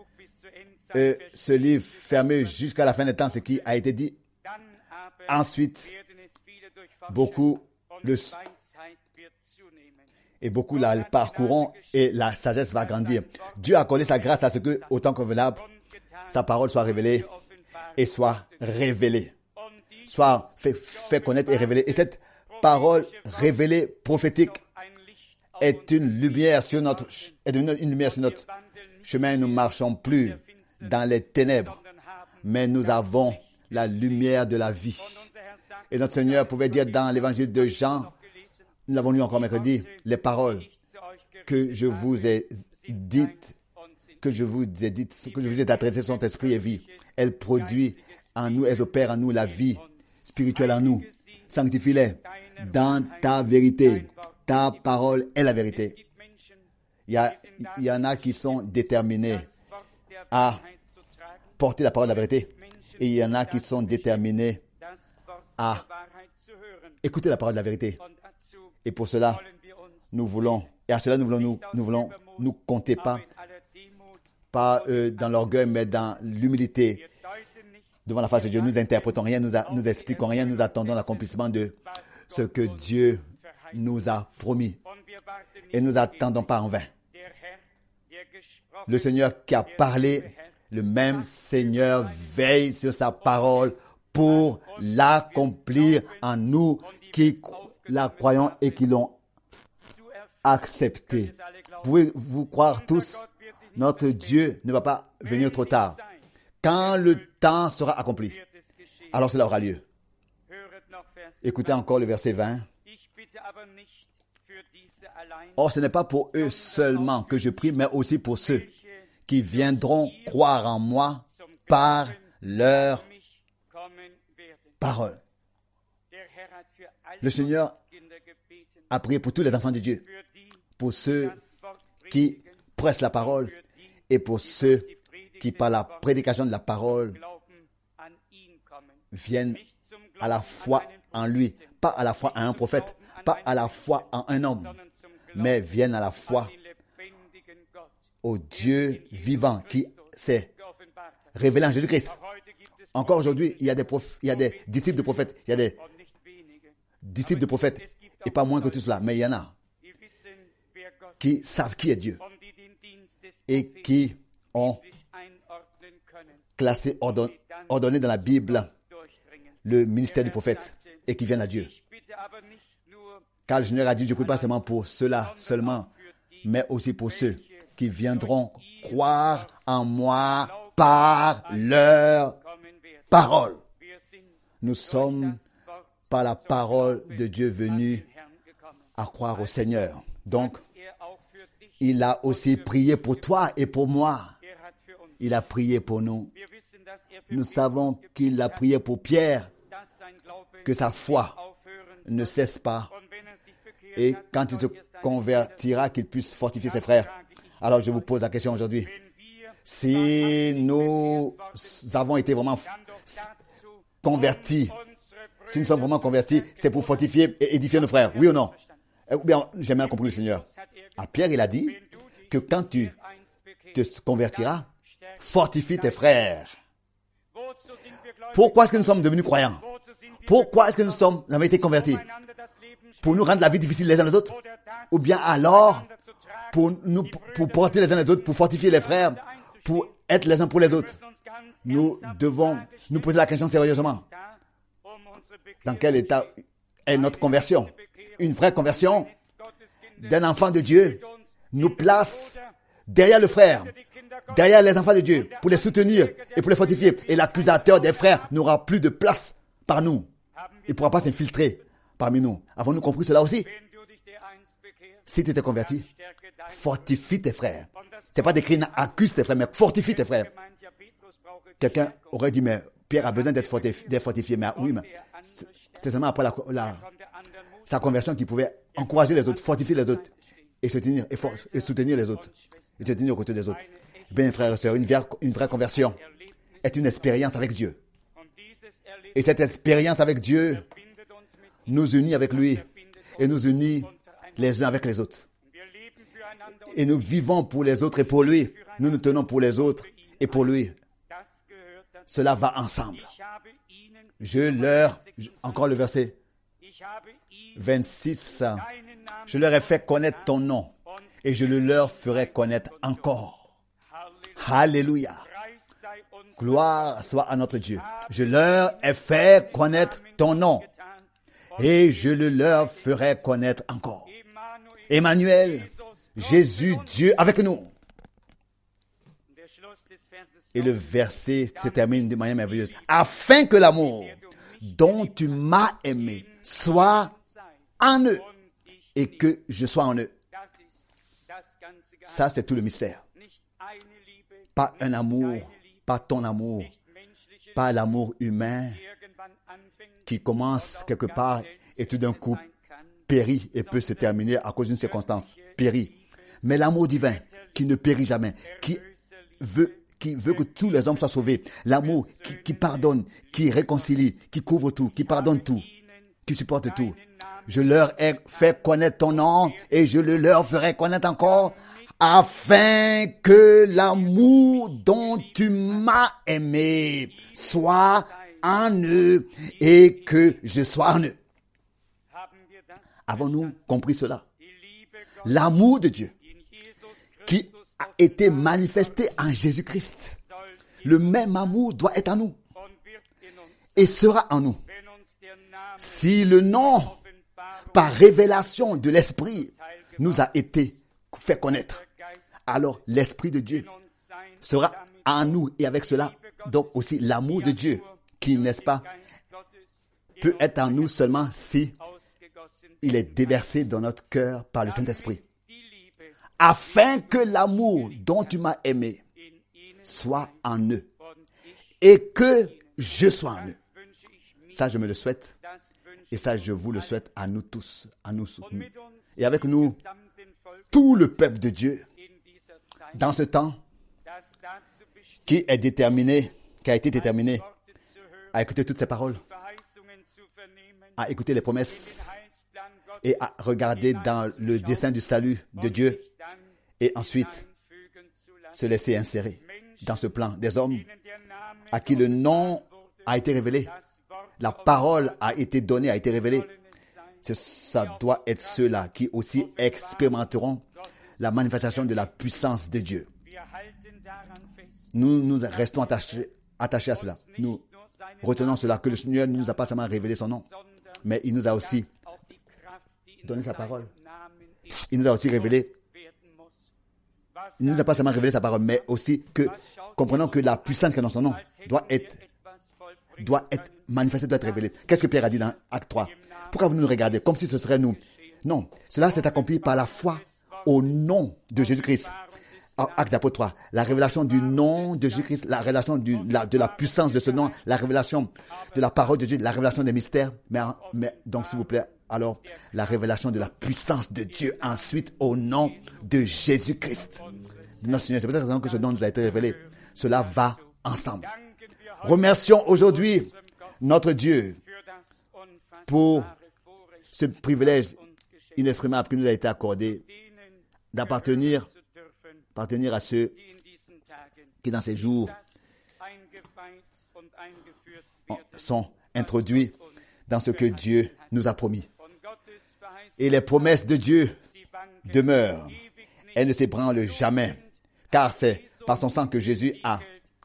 livre fermé jusqu'à la fin des temps, ce qui a été dit. Ensuite, beaucoup Et beaucoup la parcourront et la sagesse va grandir. Dieu a accordé sa grâce à ce que, autant convenable, sa parole soit révélée et soit révélée. Soit fait connaître et révélée. Et cette parole révélée, prophétique, est une lumière sur notre chemin. Nous ne marchons plus dans les ténèbres, mais nous avons la lumière de la vie. Et notre Seigneur pouvait dire dans l'évangile de Jean, nous l'avons lu encore mercredi, les paroles que je vous ai dites, que je vous ai adressées sont esprit et vie. Elles produisent en nous, elles opèrent en nous la vie spirituelle en nous. Sanctifie-les dans ta vérité. Ta parole est la vérité. Il y en a qui sont déterminés à porter la parole de la vérité. Et il y en a qui sont déterminés à écouter la parole de la vérité. Et pour cela, nous voulons nous compter pas dans l'orgueil, mais dans l'humilité devant la face de Dieu. Nous n'interprétons rien, nous expliquons rien, nous attendons l'accomplissement de ce que Dieu nous a promis. Et nous n'attendons pas en vain. Le Seigneur qui a parlé, le même Seigneur veille sur sa parole pour l'accomplir en nous qui la croyons et qui l'ont accepté. Pouvez-vous croire tous, notre Dieu ne va pas venir trop tard. Quand le temps sera accompli, alors cela aura lieu. Écoutez encore le verset 20. Or, ce n'est pas pour eux seulement que je prie, mais aussi pour ceux qui viendront croire en moi par leur parole. Le Seigneur a prié pour tous les enfants de Dieu, pour ceux qui prêchent la parole et pour ceux qui, par la prédication de la parole, viennent à la foi en lui, pas à la foi en un prophète, pas à la foi en un homme, mais viennent à la foi au Dieu vivant qui s'est révélé en Jésus-Christ. Encore aujourd'hui, il y a des disciples de prophètes, il y a des disciples de prophètes, et pas moins que tout cela, mais il y en a qui savent qui est Dieu et qui ont classé, ordonné dans la Bible le ministère du prophète et qui viennent à Dieu. Car le Seigneur a dit, je ne prie pas seulement pour ceux-là seulement, mais aussi pour ceux qui viendront croire en moi par leur parole. Nous sommes par la parole de Dieu venus à croire au Seigneur. Donc, il a aussi prié pour toi et pour moi. Il a prié pour nous. Nous savons qu'il a prié pour Pierre, que sa foi ne cesse pas. Et quand il se convertira, qu'il puisse fortifier ses frères. Alors je vous pose la question aujourd'hui. Si nous avons été vraiment convertis, si nous sommes vraiment convertis, c'est pour fortifier et édifier nos frères, oui ou non? Ou bien, j'ai bien compris le Seigneur. À Pierre, il a dit que quand tu te convertiras, fortifie tes frères. Pourquoi est-ce que nous sommes devenus croyants? Pourquoi est-ce que nous avons été convertis? Pour nous rendre la vie difficile les uns les autres? Ou bien alors, pour porter les uns les autres, pour fortifier les frères, pour être les uns pour les autres? Nous devons nous poser la question sérieusement. Dans quel état est notre conversion? Une vraie conversion d'un enfant de Dieu nous place derrière le frère, derrière les enfants de Dieu, pour les soutenir et pour les fortifier. Et l'accusateur des frères n'aura plus de place par nous. Il ne pourra pas s'infiltrer parmi nous. Avons-nous compris cela aussi? Si tu t'es converti, fortifie tes frères. Ce n'est pas d'écrire accuse tes frères, mais fortifie tes frères. Quelqu'un aurait dit, mais Pierre a besoin d'être fortifié. Mais oui, mais c'est seulement après sa conversion qu'il pouvait encourager les autres, fortifier les autres et soutenir les autres et se tenir aux côtés des autres. Bien, frères et sœurs, une vraie conversion est une expérience avec Dieu. Et cette expérience avec Dieu nous unit avec lui et nous unit les uns avec les autres. Et nous vivons pour les autres et pour lui. Nous nous tenons pour les autres et pour lui. Cela va ensemble. Encore le verset 26. Je leur ai fait connaître ton nom et je le leur ferai connaître encore. Alléluia. Gloire soit à notre Dieu. Je leur ai fait connaître ton nom et je le leur ferai connaître encore. Emmanuel, Jésus, Dieu avec nous. Et le verset se termine de manière merveilleuse. Afin que l'amour dont tu m'as aimé soit en eux et que je sois en eux. Ça, c'est tout le mystère. Pas un amour, pas ton amour, pas l'amour humain qui commence quelque part et tout d'un coup périt et peut se terminer à cause d'une circonstance. Périt. Mais l'amour divin qui ne périt jamais, qui veut que tous les hommes soient sauvés. L'amour qui pardonne, qui réconcilie, qui couvre tout, qui pardonne tout, qui supporte tout. Je leur ai fait connaître ton nom et je le leur ferai connaître encore, afin que l'amour dont tu m'as aimé soit en eux et que je sois en eux. Avons-nous compris cela? L'amour de Dieu qui a été manifesté en Jésus-Christ. Le même amour doit être en nous et sera en nous. Si le nom, par révélation de l'Esprit, nous a été fait connaître, alors l'Esprit de Dieu sera en nous et avec cela, donc aussi l'amour de Dieu, qui, n'est-ce pas, peut être en nous seulement si il est déversé dans notre cœur par le Saint-Esprit. Afin que l'amour dont tu m'as aimé soit en eux et que je sois en eux. Ça, je me le souhaite et ça, je vous le souhaite à nous tous, à nous. Et avec nous, tout le peuple de Dieu, dans ce temps qui est déterminé, qui a été déterminé à écouter toutes ces paroles, à écouter les promesses et à regarder dans le dessein du salut de Dieu et ensuite se laisser insérer dans ce plan des hommes à qui le nom a été révélé, la parole a été donnée, a été révélée. Ça doit être ceux-là qui aussi expérimenteront la manifestation de la puissance de Dieu. Nous restons attachés à cela. Nous retenons cela, que le Seigneur ne nous a pas seulement révélé son nom, mais il nous a aussi donné sa parole. Il nous a aussi révélé. Il ne nous a pas seulement révélé sa parole, mais aussi que, comprenons que la puissance qui est dans son nom doit être manifestée, doit être révélée. Qu'est-ce que Pierre a dit dans Acte 3? Pourquoi vous nous regardez comme si ce serait nous? Non, cela s'est accompli par la foi au nom de Jésus-Christ. Acte d'Apôtre 3, la révélation du nom de Jésus-Christ, la révélation de la puissance de ce nom, la révélation de la parole de Dieu, la révélation des mystères. Mais donc, s'il vous plaît, alors, la révélation de la puissance de Dieu ensuite au nom de Jésus-Christ. Notre Seigneur, c'est pour cette raison que ce nom nous a été révélé. Cela va ensemble. Remercions aujourd'hui notre Dieu pour ce privilège inexprimable qui nous a été accordé d'appartenir à ceux qui dans ces jours sont introduits dans ce que Dieu nous a promis. Et les promesses de Dieu demeurent. Elles ne s'ébranlent jamais, car c'est par son sang que Jésus a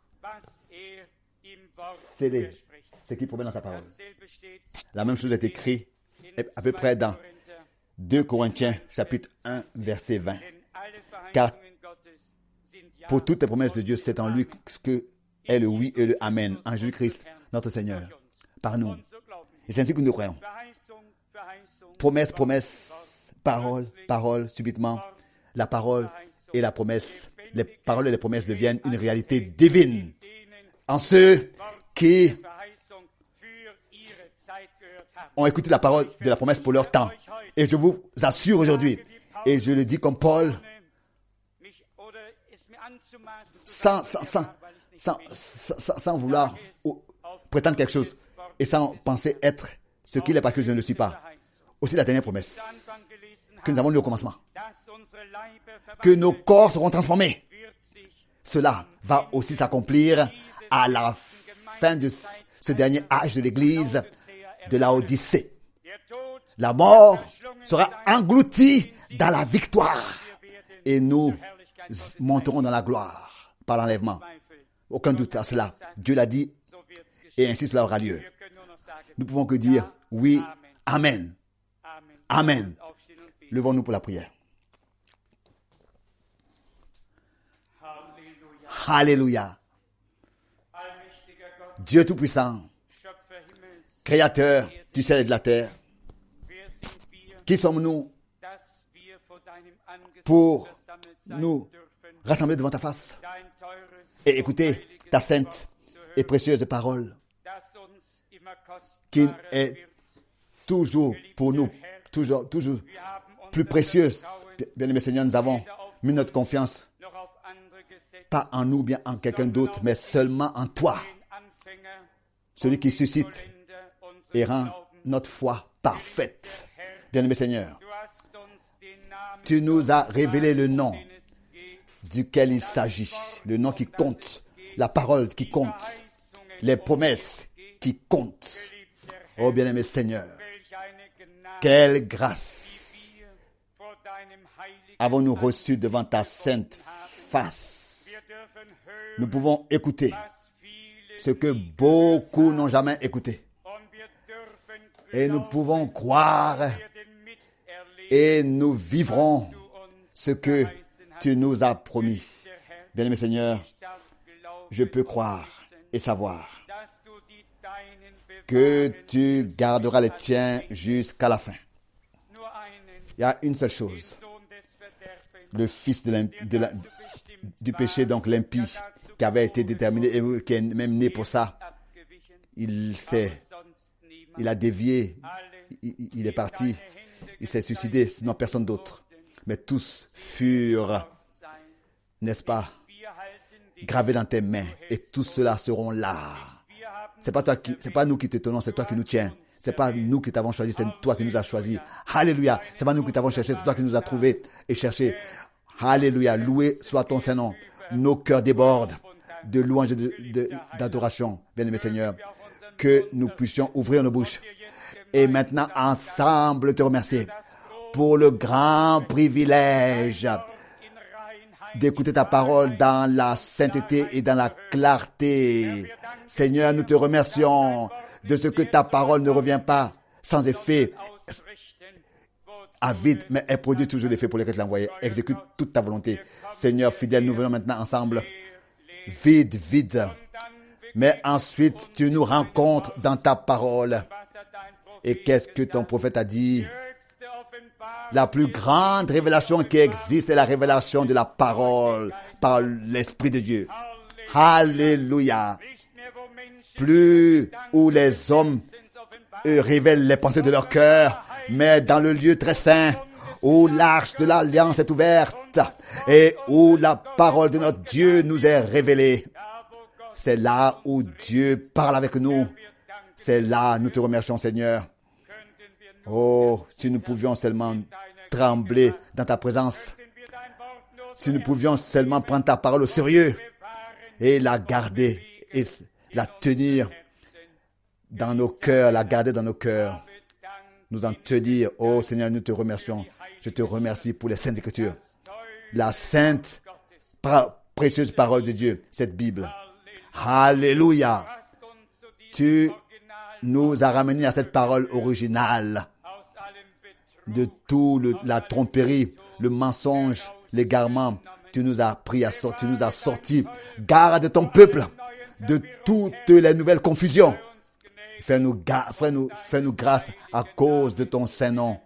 scellé ce qu'il promet dans sa parole. La même chose est écrite à peu près dans 2 Corinthiens chapitre 1 verset 20. Car pour toutes les promesses de Dieu, c'est en lui que est le oui et le amen, en Jésus-Christ, notre Seigneur, par nous. Et c'est ainsi que nous croyons. Promesse, promesse, parole, parole, subitement, la parole et la promesse, les paroles et les promesses deviennent une réalité divine en ceux qui ont écouté la parole de la promesse pour leur temps. Et je vous assure aujourd'hui, et je le dis comme Paul, sans vouloir prétendre quelque chose et sans penser être ce qu'il est parce que je ne le suis pas. Aussi la dernière promesse que nous avons lue au commencement, que nos corps seront transformés. Cela va aussi s'accomplir à la fin de ce dernier âge de l'Église de la Odyssée. La mort sera engloutie dans la victoire. Et nous monterons dans la gloire par l'enlèvement. Aucun doute à cela. Dieu l'a dit et ainsi cela aura lieu. Nous pouvons que dire oui, amen. Amen. Levons-nous pour la prière. Alléluia. Dieu Tout-Puissant, Créateur du ciel et de la terre, qui sommes-nous pour nous rassembler devant ta face et écouter ta sainte et précieuse parole qui est toujours pour nous, toujours plus précieuse. Bien-aimé Seigneur, nous avons mis notre confiance pas en nous, bien en quelqu'un d'autre, mais seulement en toi, celui qui suscite et rend notre foi parfaite. Bien-aimé Seigneur, tu nous as révélé le nom duquel il s'agit, le nom qui compte, la parole qui compte, les promesses qui comptent. Oh bien-aimé Seigneur, quelle grâce avons-nous reçue devant ta sainte face. Nous pouvons écouter ce que beaucoup n'ont jamais écouté. Et nous pouvons croire et nous vivrons ce que tu nous as promis. Bien-aimé Seigneur, je peux croire et savoir que tu garderas les tiens jusqu'à la fin. Il y a une seule chose. Le fils du péché, donc l'impie, qui avait été déterminé et qui est même né pour ça, il a dévié, il est parti, il s'est suicidé, sinon personne d'autre. Mais tous furent, n'est-ce pas, gravés dans tes mains, et tous ceux-là seront là. C'est pas nous qui te tenons, c'est toi qui nous tiens. C'est pas nous qui t'avons choisi, c'est toi qui nous as choisis. Alléluia. C'est pas nous qui t'avons cherché, c'est toi qui nous as trouvés et cherchés. Alléluia. Loué soit ton Saint-Nom. Nos cœurs débordent de louanges et d'adoration, bien-aimé Seigneur. Que nous puissions ouvrir nos bouches et maintenant ensemble te remercier pour le grand privilège d'écouter ta parole dans la sainteté et dans la clarté. Seigneur, nous te remercions de ce que ta parole ne revient pas sans effet à vide, mais elle produit toujours l'effet pour lequel tu l'as envoyé. Exécute toute ta volonté. Seigneur fidèle, nous venons maintenant ensemble. Vide. Mais ensuite, tu nous rencontres dans ta parole. Et qu'est-ce que ton prophète a dit? La plus grande révélation qui existe est la révélation de la parole par l'Esprit de Dieu. Alléluia. Plus où les hommes révèlent les pensées de leur cœur, mais dans le lieu très saint, où l'arche de l'alliance est ouverte et où la parole de notre Dieu nous est révélée. C'est là où Dieu parle avec nous. C'est là, nous te remercions, Seigneur. Oh, si nous pouvions seulement trembler dans ta présence, si nous pouvions seulement prendre ta parole au sérieux et la garder et la tenir dans nos cœurs, la garder dans nos cœurs, nous en te dire, oh Seigneur, nous te remercions. Je te remercie pour les saintes Écritures, la sainte, précieuse parole de Dieu, cette Bible. Alléluia. Tu nous as ramenés à cette parole originale de tout la tromperie, le mensonge, l'égarement. Tu nous as pris à sortir, tu nous as sortis. Garde ton peuple de toutes les nouvelles confusions. Fais-nous grâce à cause de ton Saint-Nom.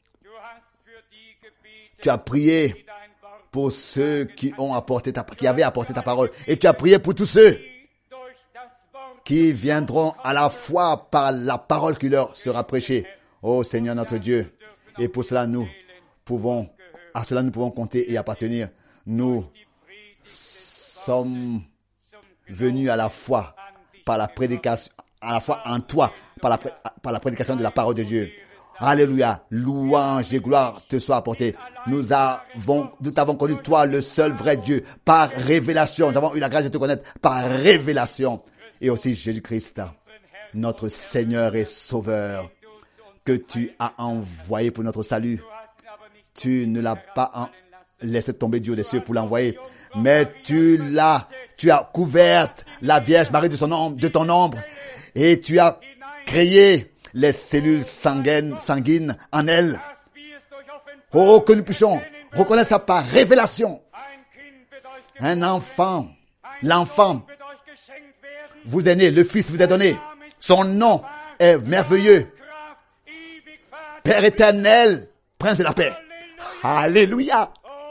Tu as prié pour ceux qui avaient apporté ta parole. Et tu as prié pour tous ceux qui viendront à la foi par la parole qui leur sera prêchée. Ô Seigneur notre Dieu. Et pour cela, nous pouvons compter et appartenir. Nous sommes venus à la foi par la prédication, à la foi en toi, par la prédication de la parole de Dieu. Alléluia. Louange et gloire te soient apportées. Nous t'avons connu, toi, le seul vrai Dieu, par révélation. Nous avons eu la grâce de te connaître par révélation. Et aussi Jésus-Christ, notre Seigneur et Sauveur. que tu as envoyé pour notre salut. Tu ne l'as pas laissé tomber du haut des cieux pour l'envoyer, mais tu as couverte la Vierge Marie de ton ombre, et tu as créé les cellules sanguines en elle. Oh, que nous puissions reconnaître ça par révélation. Un enfant, l'enfant vous est né, le Fils vous est donné. Son nom est merveilleux. Père éternel, Prince de la paix. Alléluia.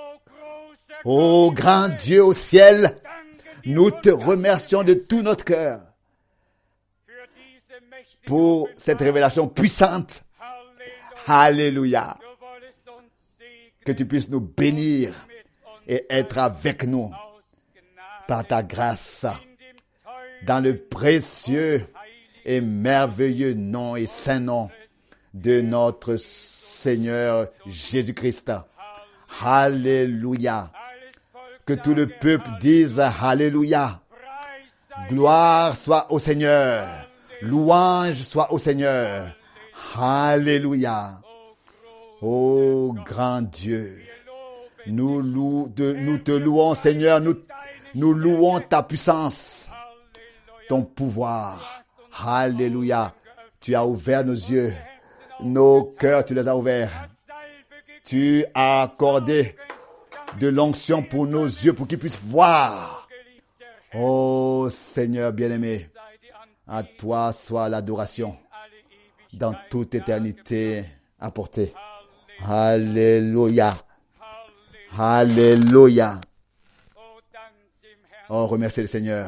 Ô grand Dieu au ciel, nous te remercions de tout notre cœur pour cette révélation puissante. Alléluia. Que tu puisses nous bénir et être avec nous par ta grâce dans le précieux et merveilleux nom et saint nom de notre Seigneur Jésus-Christ. Alléluia. Que tout le peuple dise Alléluia. Gloire soit au Seigneur. Louange soit au Seigneur. Alléluia. Ô grand Dieu, nous te louons, Seigneur, nous louons ta puissance, ton pouvoir. Alléluia. Tu as ouvert nos yeux, nos cœurs, tu les as ouverts. Tu as accordé de l'onction pour nos yeux, pour qu'ils puissent voir. Ô Seigneur bien-aimé, à toi soit l'adoration dans toute éternité apportée. Alléluia. Alléluia. Oh, remerciez le Seigneur.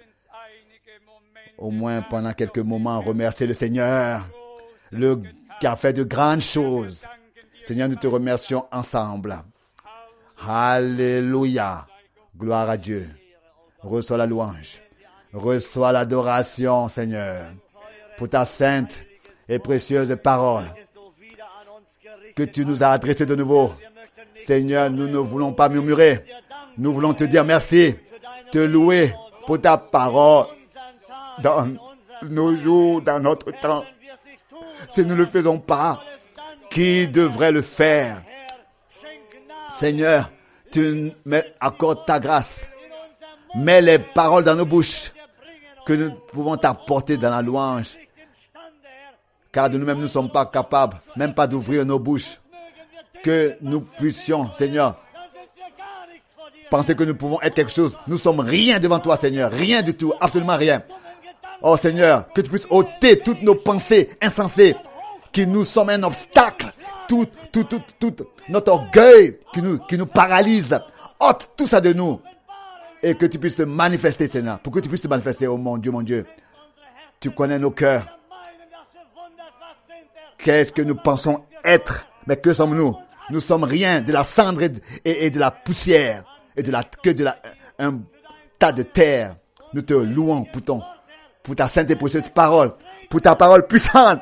Au moins pendant quelques moments, remerciez le Seigneur, qui a fait de grandes choses. Seigneur, nous te remercions ensemble. Alléluia. Gloire à Dieu. Reçois la louange. Reçois l'adoration, Seigneur, pour ta sainte et précieuse parole que tu nous as adressée de nouveau. Seigneur, nous ne voulons pas murmurer. Nous voulons te dire merci, te louer pour ta parole dans nos jours, dans notre temps. Si nous ne le faisons pas, qui devrait le faire? Seigneur, tu accordes ta grâce. Mets les paroles dans nos bouches que nous pouvons t'apporter dans la louange. Car de nous-mêmes, nous ne sommes pas capables, même pas d'ouvrir nos bouches. Que nous puissions, Seigneur, penser que nous pouvons être quelque chose. Nous sommes rien devant toi, Seigneur. Rien du tout, absolument rien. Oh Seigneur, que tu puisses ôter toutes nos pensées insensées qui nous sont un obstacle. Tout notre orgueil qui nous paralyse. Ôte tout ça de nous. Et que tu puisses te manifester, Seigneur. Pour que tu puisses te manifester, oh mon Dieu, mon Dieu. Tu connais nos cœurs. Qu'est-ce que nous pensons être? Mais que sommes-nous? Nous sommes rien, de la cendre et de la poussière. Et un tas de terre. Nous te louons pour ta sainte et précieuse parole. Pour ta parole puissante.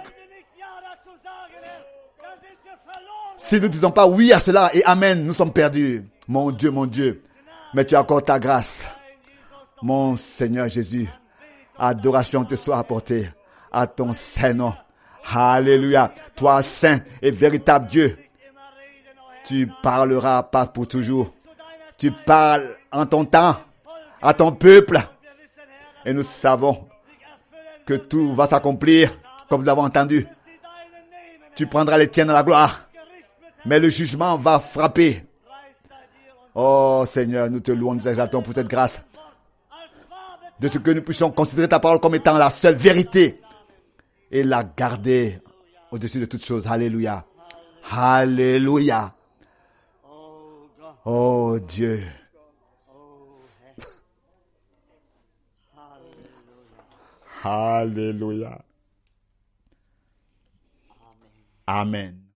Si nous ne disons pas oui à cela et amen, nous sommes perdus. Mon Dieu, mon Dieu. Mais tu accordes ta grâce. Mon Seigneur Jésus, adoration te soit apportée à ton saint nom. Alléluia. Toi, saint et véritable Dieu, tu parleras pas pour toujours. Tu parles en ton temps à ton peuple. Et nous savons que tout va s'accomplir comme nous l'avons entendu. Tu prendras les tiens dans la gloire. Mais le jugement va frapper. Oh Seigneur, nous te louons, nous exaltons pour cette grâce. De ce que nous puissions considérer ta parole comme étant la seule vérité. Et la garder au-dessus de toutes choses. Alléluia. Alléluia. Oh Dieu. Alléluia. Amen.